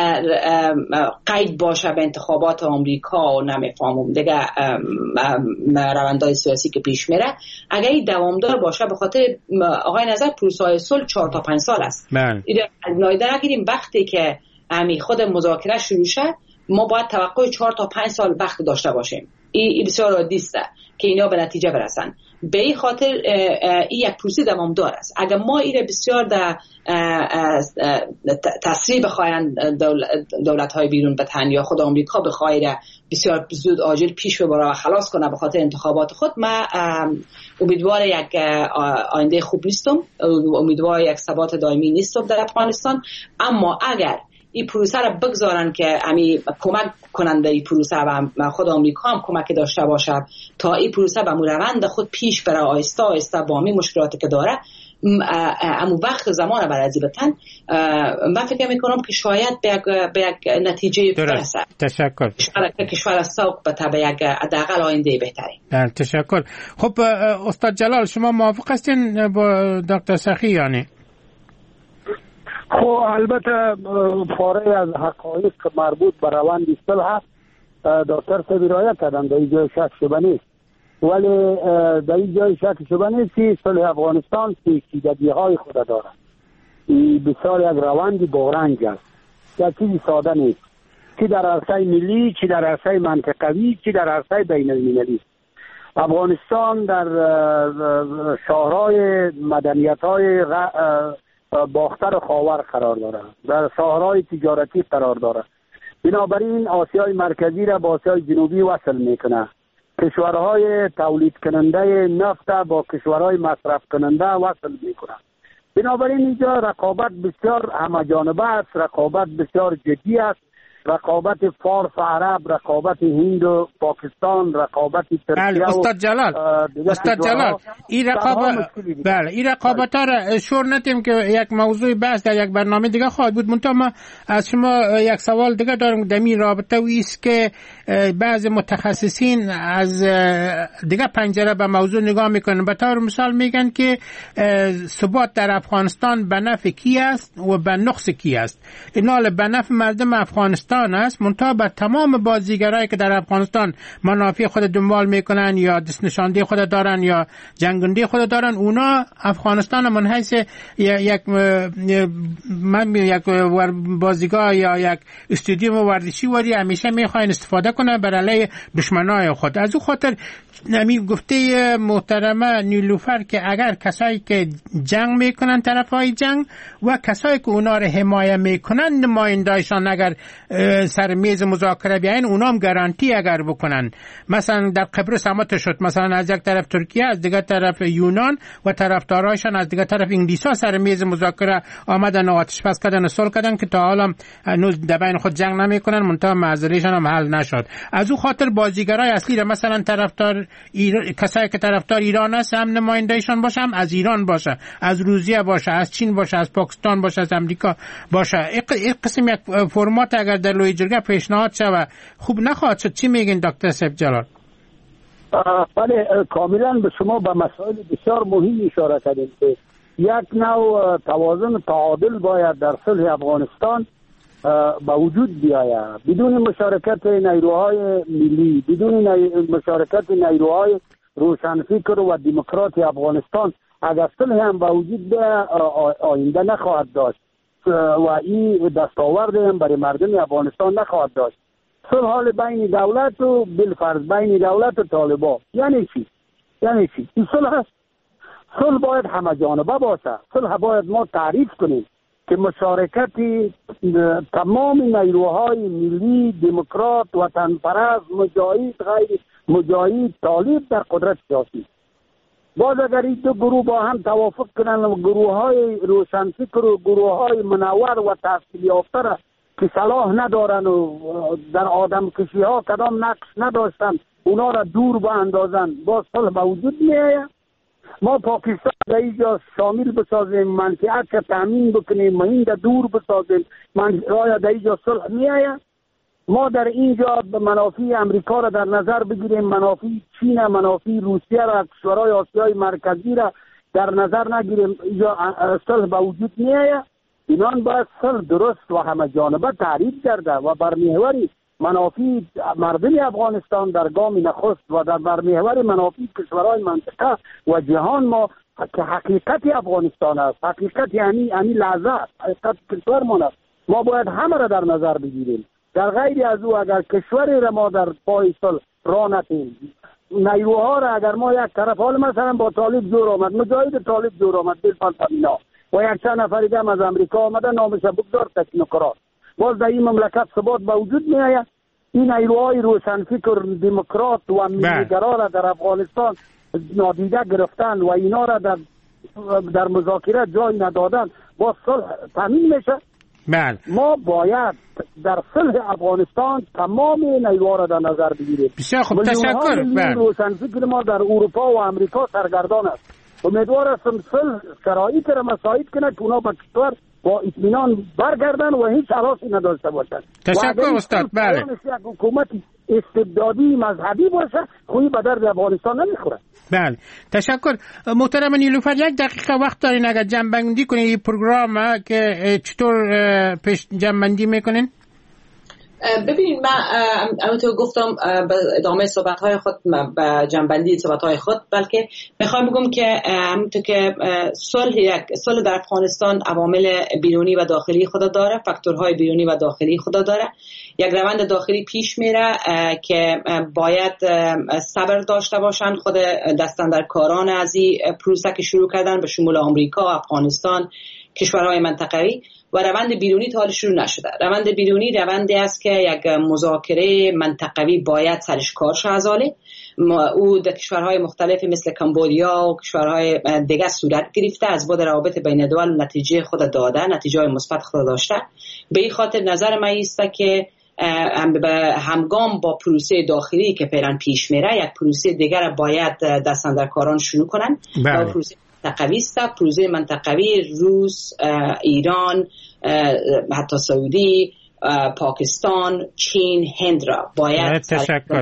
Speaker 5: قید باشه به انتخابات آمریکا و نمیفهمم دیگه روندهای سیاسی که پیش میره، اگر این دوامدار باشه، به خاطر آقای نظر پروسه های صلح چهار تا پنج سال است. ایده نایده نگیریم وقتی که امی خود مذاکره شروع شد، ما باید توقع چهار تا پنج سال وقت داشته باشیم. این بسیار عادی است که اینا به نتیجه برسن. به این خاطر این یک پروسه دوامدار است. اگر ما این بسیار در تسریع بخواین دولت های بیرون بتن یا خود آمریکا بخواید بسیار زود عاجل پیش ببره و خلاص کنه به خاطر انتخابات خود، ما امیدوار یک آینده خوب نیستم، امیدوار یک ثبات دائمی نیستم در افغانستان. اما اگر این پروسه را بگذارن که امی کمک کننده این پروسه و خود آمریکا هم کمک داشته باشه تا این پروسه به روند خود پیش بره آیسته آیسته با می مشکلاتی که داره، امو وقت زمان برای از بتن، من فکر میکنم که شاید به یک نتیجه برسه.
Speaker 4: تشکر.
Speaker 5: کشور سوق به به یک حداقل آینده بهتری.
Speaker 4: تشکر. خب استاد جلال، شما موافق هستین با دکتر سخی یعنی؟
Speaker 6: خب البته فارغ از حقایق مربوط به روند صلح هست، دکتر صاحب رعایت کردن، در این جای شک شبه نیست، ولی در این جای شک شبه نیست که صلح افغانستان پیچیدگی های خود دارد. این بسیار یک روند بارنج است، یک چیزی ساده نیست، چی در عرصه ملی، چی در عرصه منطقوی، چی در عرصه بین المللی. افغانستان در شاهرای مدنیت های باختر خاور قرار داره، در شاهرای تجارتی قرار داره، بنابراین آسیای مرکزی را با آسیای جنوبی وصل میکنه، کشورهای تولید کننده نفت با کشورهای مصرف کننده وصل میکنه. بنابراین اینجا رقابت بسیار همه‌جانبه است، رقابت بسیار جدی است، رقابت فارس و عرب، رقابت هند و پاکستان، رقابت ترکیه.
Speaker 4: استاد جلال، استاد جلال، این رقابت بله این رقابت ها را شور ندیم که یک موضوع بحث در یک برنامه دیگه خواهد بود. منتها ما از شما یک سوال دیگه دارم در این رابطه، و است که بعض متخصصین از دیگه پنجره به موضوع نگاه میکنن. به طور مثال میگن که ثبات در افغانستان به نفع کی است و به نقص کی است. اینال به نفع مردم افغانستان است، منتها به تمام بازیگرایی که در افغانستان منافع خود دنبال میکنن یا دست نشانده خود دارن یا جنگنده خود دارن، اونا افغانستان من حیث یک من یک بازیگاه یا یک استادیوم ورزشی وری همیشه میخواین استفاده کنه بر علیه دشمنای خود. از او خاطر نمی گفته محترمه نیلوفر که اگر کسایی که جنگ میکنن طرفای جنگ و کسایی که اونا رو حمایت میکنن نمایندایشان اگر سر میز مذاکره بیاین، اونا هم گارانتی اگر بکنن، مثلا در قبرس هم شد، مثلا از یک طرف ترکیه، از دیگر طرف یونان و طرفدارایشان از دیگر طرف انگلیس‌ها سر میز مذاکره آمدن و آتش بس کردن و صلح کردن که تا حالا هنوز در بین خود جنگ نمیکنن، منتها معذرتشان هم حل نشد. از او خاطر بازیگرای اصلی را مثلا طرفدار ایران، کسایی که طرفدار ایران است هم نمایندهشان باشه، هم از ایران باشه، از روسیه باشه، از چین باشه، از پاکستان باشه، از امریکا باشه. این قسم یک فرمات اگر در لوی جرگه پیشنهاد شود خوب نخواهد شد؟ چی میگین دکتر صاحب جلال؟
Speaker 6: بله کاملا به شما به مسائل بسیار مهم اشاره کردید که یک نوع توازن تعادل باید در صلح افغانستان به وجود بیاید. بدون مشارکت نیروهای ملی، بدون مشارکت نیروهای روشنفکر و دموکرات افغانستان، اگر صلح هم به وجود بیاید آینده نخواهد داشت و این دستاورد هم برای مردم افغانستان نخواهد داشت. صلح حال بین دولت و بالفرض بین دولت و طالبان یعنی چی؟ یعنی چی؟ این صلح است. صلح باید همه جانبه باشه. صلح باید ما تعریف کنیم که مشارکت تمام نیروهای ملی، دموکرات، وطنپرست، مجاهد، غیر مجاهد، طالب در قدرت سیاسی. باز اگر این دو گروه با هم توافق کنن و گروه های روشنفکر و گروه های منور و تحصیل یافته را که صلاح ندارن و در آدم کشی ها کدام نقش نداشتن اونا را دور با اندازن، باز صلح به وجود میآید. ما پاکستان در اینجا شامل بسازیم، منطقه که تامین بکنیم، ما این دور بسازیم، منطقه در اینجا صلح میآید. ما در اینجا منافع امریکا را در نظر بگیریم، منافع چین، منافع روسیه را، کشورهای آسیای مرکزی را در نظر نگیریم، اینجا صلح به وجود میآید. اینان باید صلح درست و همه جانبه تعریف کرده و بر محور منافع مردم افغانستان در گام نخست و در بر محور منافع کشورهای منطقه و جهان ما که حقیقت افغانستان است. حقیقت یعنی یعنی لحظه حقیقت کشورمان است. ما باید همه را در نظر بگیریم. در غیر از او اگر کشوری را ما در پای صلح راه نتیم، نیروها را اگر ما یک طرف، حال مثلا با طالب جور آمد، مجاهد طالب جور آمد بالفعل تمینا و یک چند نفر دیگه هم از امریکا آمده نامش بگذار تکنوکرات، باز در این مملکت ثبات به وجود می آید. این نیروهای روشنفکر دموکرات و ملیگرا را در افغانستان نادیده گرفتن و اینا را در در مذاکره جای ندادن، با صلح تامین میشه.
Speaker 4: بله.
Speaker 6: ما باید در صلح افغانستان تمام نیروها را در نظر بگیریم.
Speaker 4: بسیار خوب، تشکر.
Speaker 6: بله. روشنفکر ما در اروپا و امریکا سرگردان است. امیدوار هستم صلح شرایط را مساعد کنه که اونا به کشور با اطمینان برگردن و هیچ حراسی نداشته باشند.
Speaker 4: تشکر استاد. بله.
Speaker 6: یک حکومت استبدادی مذهبی باشه خویی به درد افغانستان نمیخوره.
Speaker 4: بله، تشکر. محترم نیلوفر، یک دقیقه وقت دارین اگر جنبندی کنین این پروگرام که چطور پیش جنبندی میکنین؟
Speaker 5: ببینید، من همونطور گفتم به ادامه صحبت‌های خود، به جنبندی صحبت‌های خود، بلکه میخوام بگم که همونطور که صلح یک صلح در افغانستان عوامل بیرونی و داخلی خود داره، فاکتورهای بیرونی و داخلی خود داره. یک روند داخلی پیش میره که باید صبر داشته باشن خود دستاندرکاران از این پروسه که شروع کردن به شمول آمریکا، افغانستان، کشورهای منطقه‌ای، و روند بیرونی تا حال شروع نشده. روند بیرونی روندی است که یک مذاکره منطقوی باید سرش کار شه از آله. او در کشورهای مختلفی مثل کمبودیا و کشورهای دیگه صورت گرفته، از بعد روابط بین الدول نتیجه خود داده، نتیجه مثبت خود داشته. به این خاطر نظر من است که همگام با پروسه داخلی که فعلا پیش میره، یک پروسه دیگر باید دستاندرکاران شروع کنن.
Speaker 4: بله.
Speaker 5: پروسه منطقوی است، پروسه منطقوی روس، ایران، حتی سعودی، پاکستان، چین، هند را باید
Speaker 4: تشکر.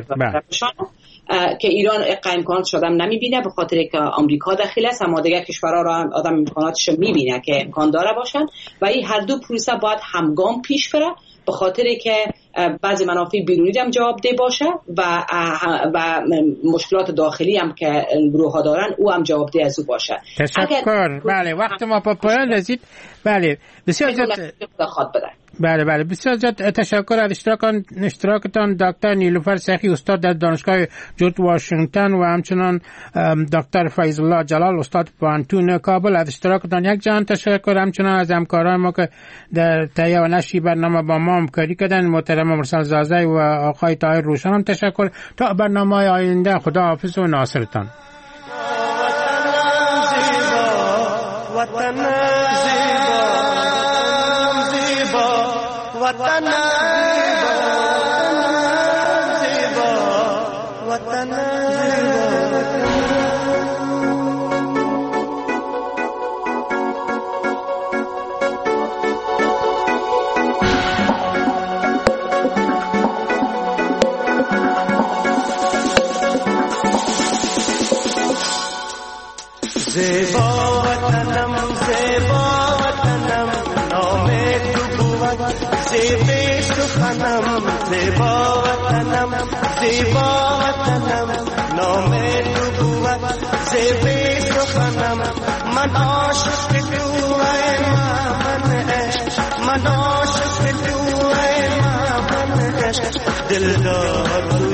Speaker 5: که ایران امکانات شدم نمیبینه به خاطر که آمریکا داخل است، اما دیگه کشورها را آدم امکاناتش میبینه که امکان داره باشن و این هر دو پروسه باید همگام پیش بره، به خاطر که بعضی منافع بیرونی هم جواب ده باشه و و مشکلات داخلی هم که گروه ها دارن او هم جواب ده از او باشه.
Speaker 4: تشکر. بله، وقت ما پا پایان رسید. بله، بسیار زیاد
Speaker 5: خواهد بده.
Speaker 4: بله بله بسیار زیاد تشکر از اشتراکتان اشتراکتان دکتر نیلوفر سیخی، استاد در دانشگاه جورج واشنگتن، و همچنان دکتر فیض الله جلال، استاد پوهنتون کابل. از اشتراکتان یک جهان تشکر. همچنان از همکاران ما که در تهیه و نشر برنامه با ما همکاری کردن، محترم مرسل زازی و آقای طاهر روشن هم تشکر. تا برنامه آینده خدا حافظ و ناصرتان.
Speaker 11: وطن وطن زیبا وطن زیبا وطنم زیبا وطنم نام تو بود زیبا سخنم زیبا وطنم زیبا وطنم نام تو بود زیبا سخنم من عاشق تو ای من عشق من عاشق تو ای من عشق دلدار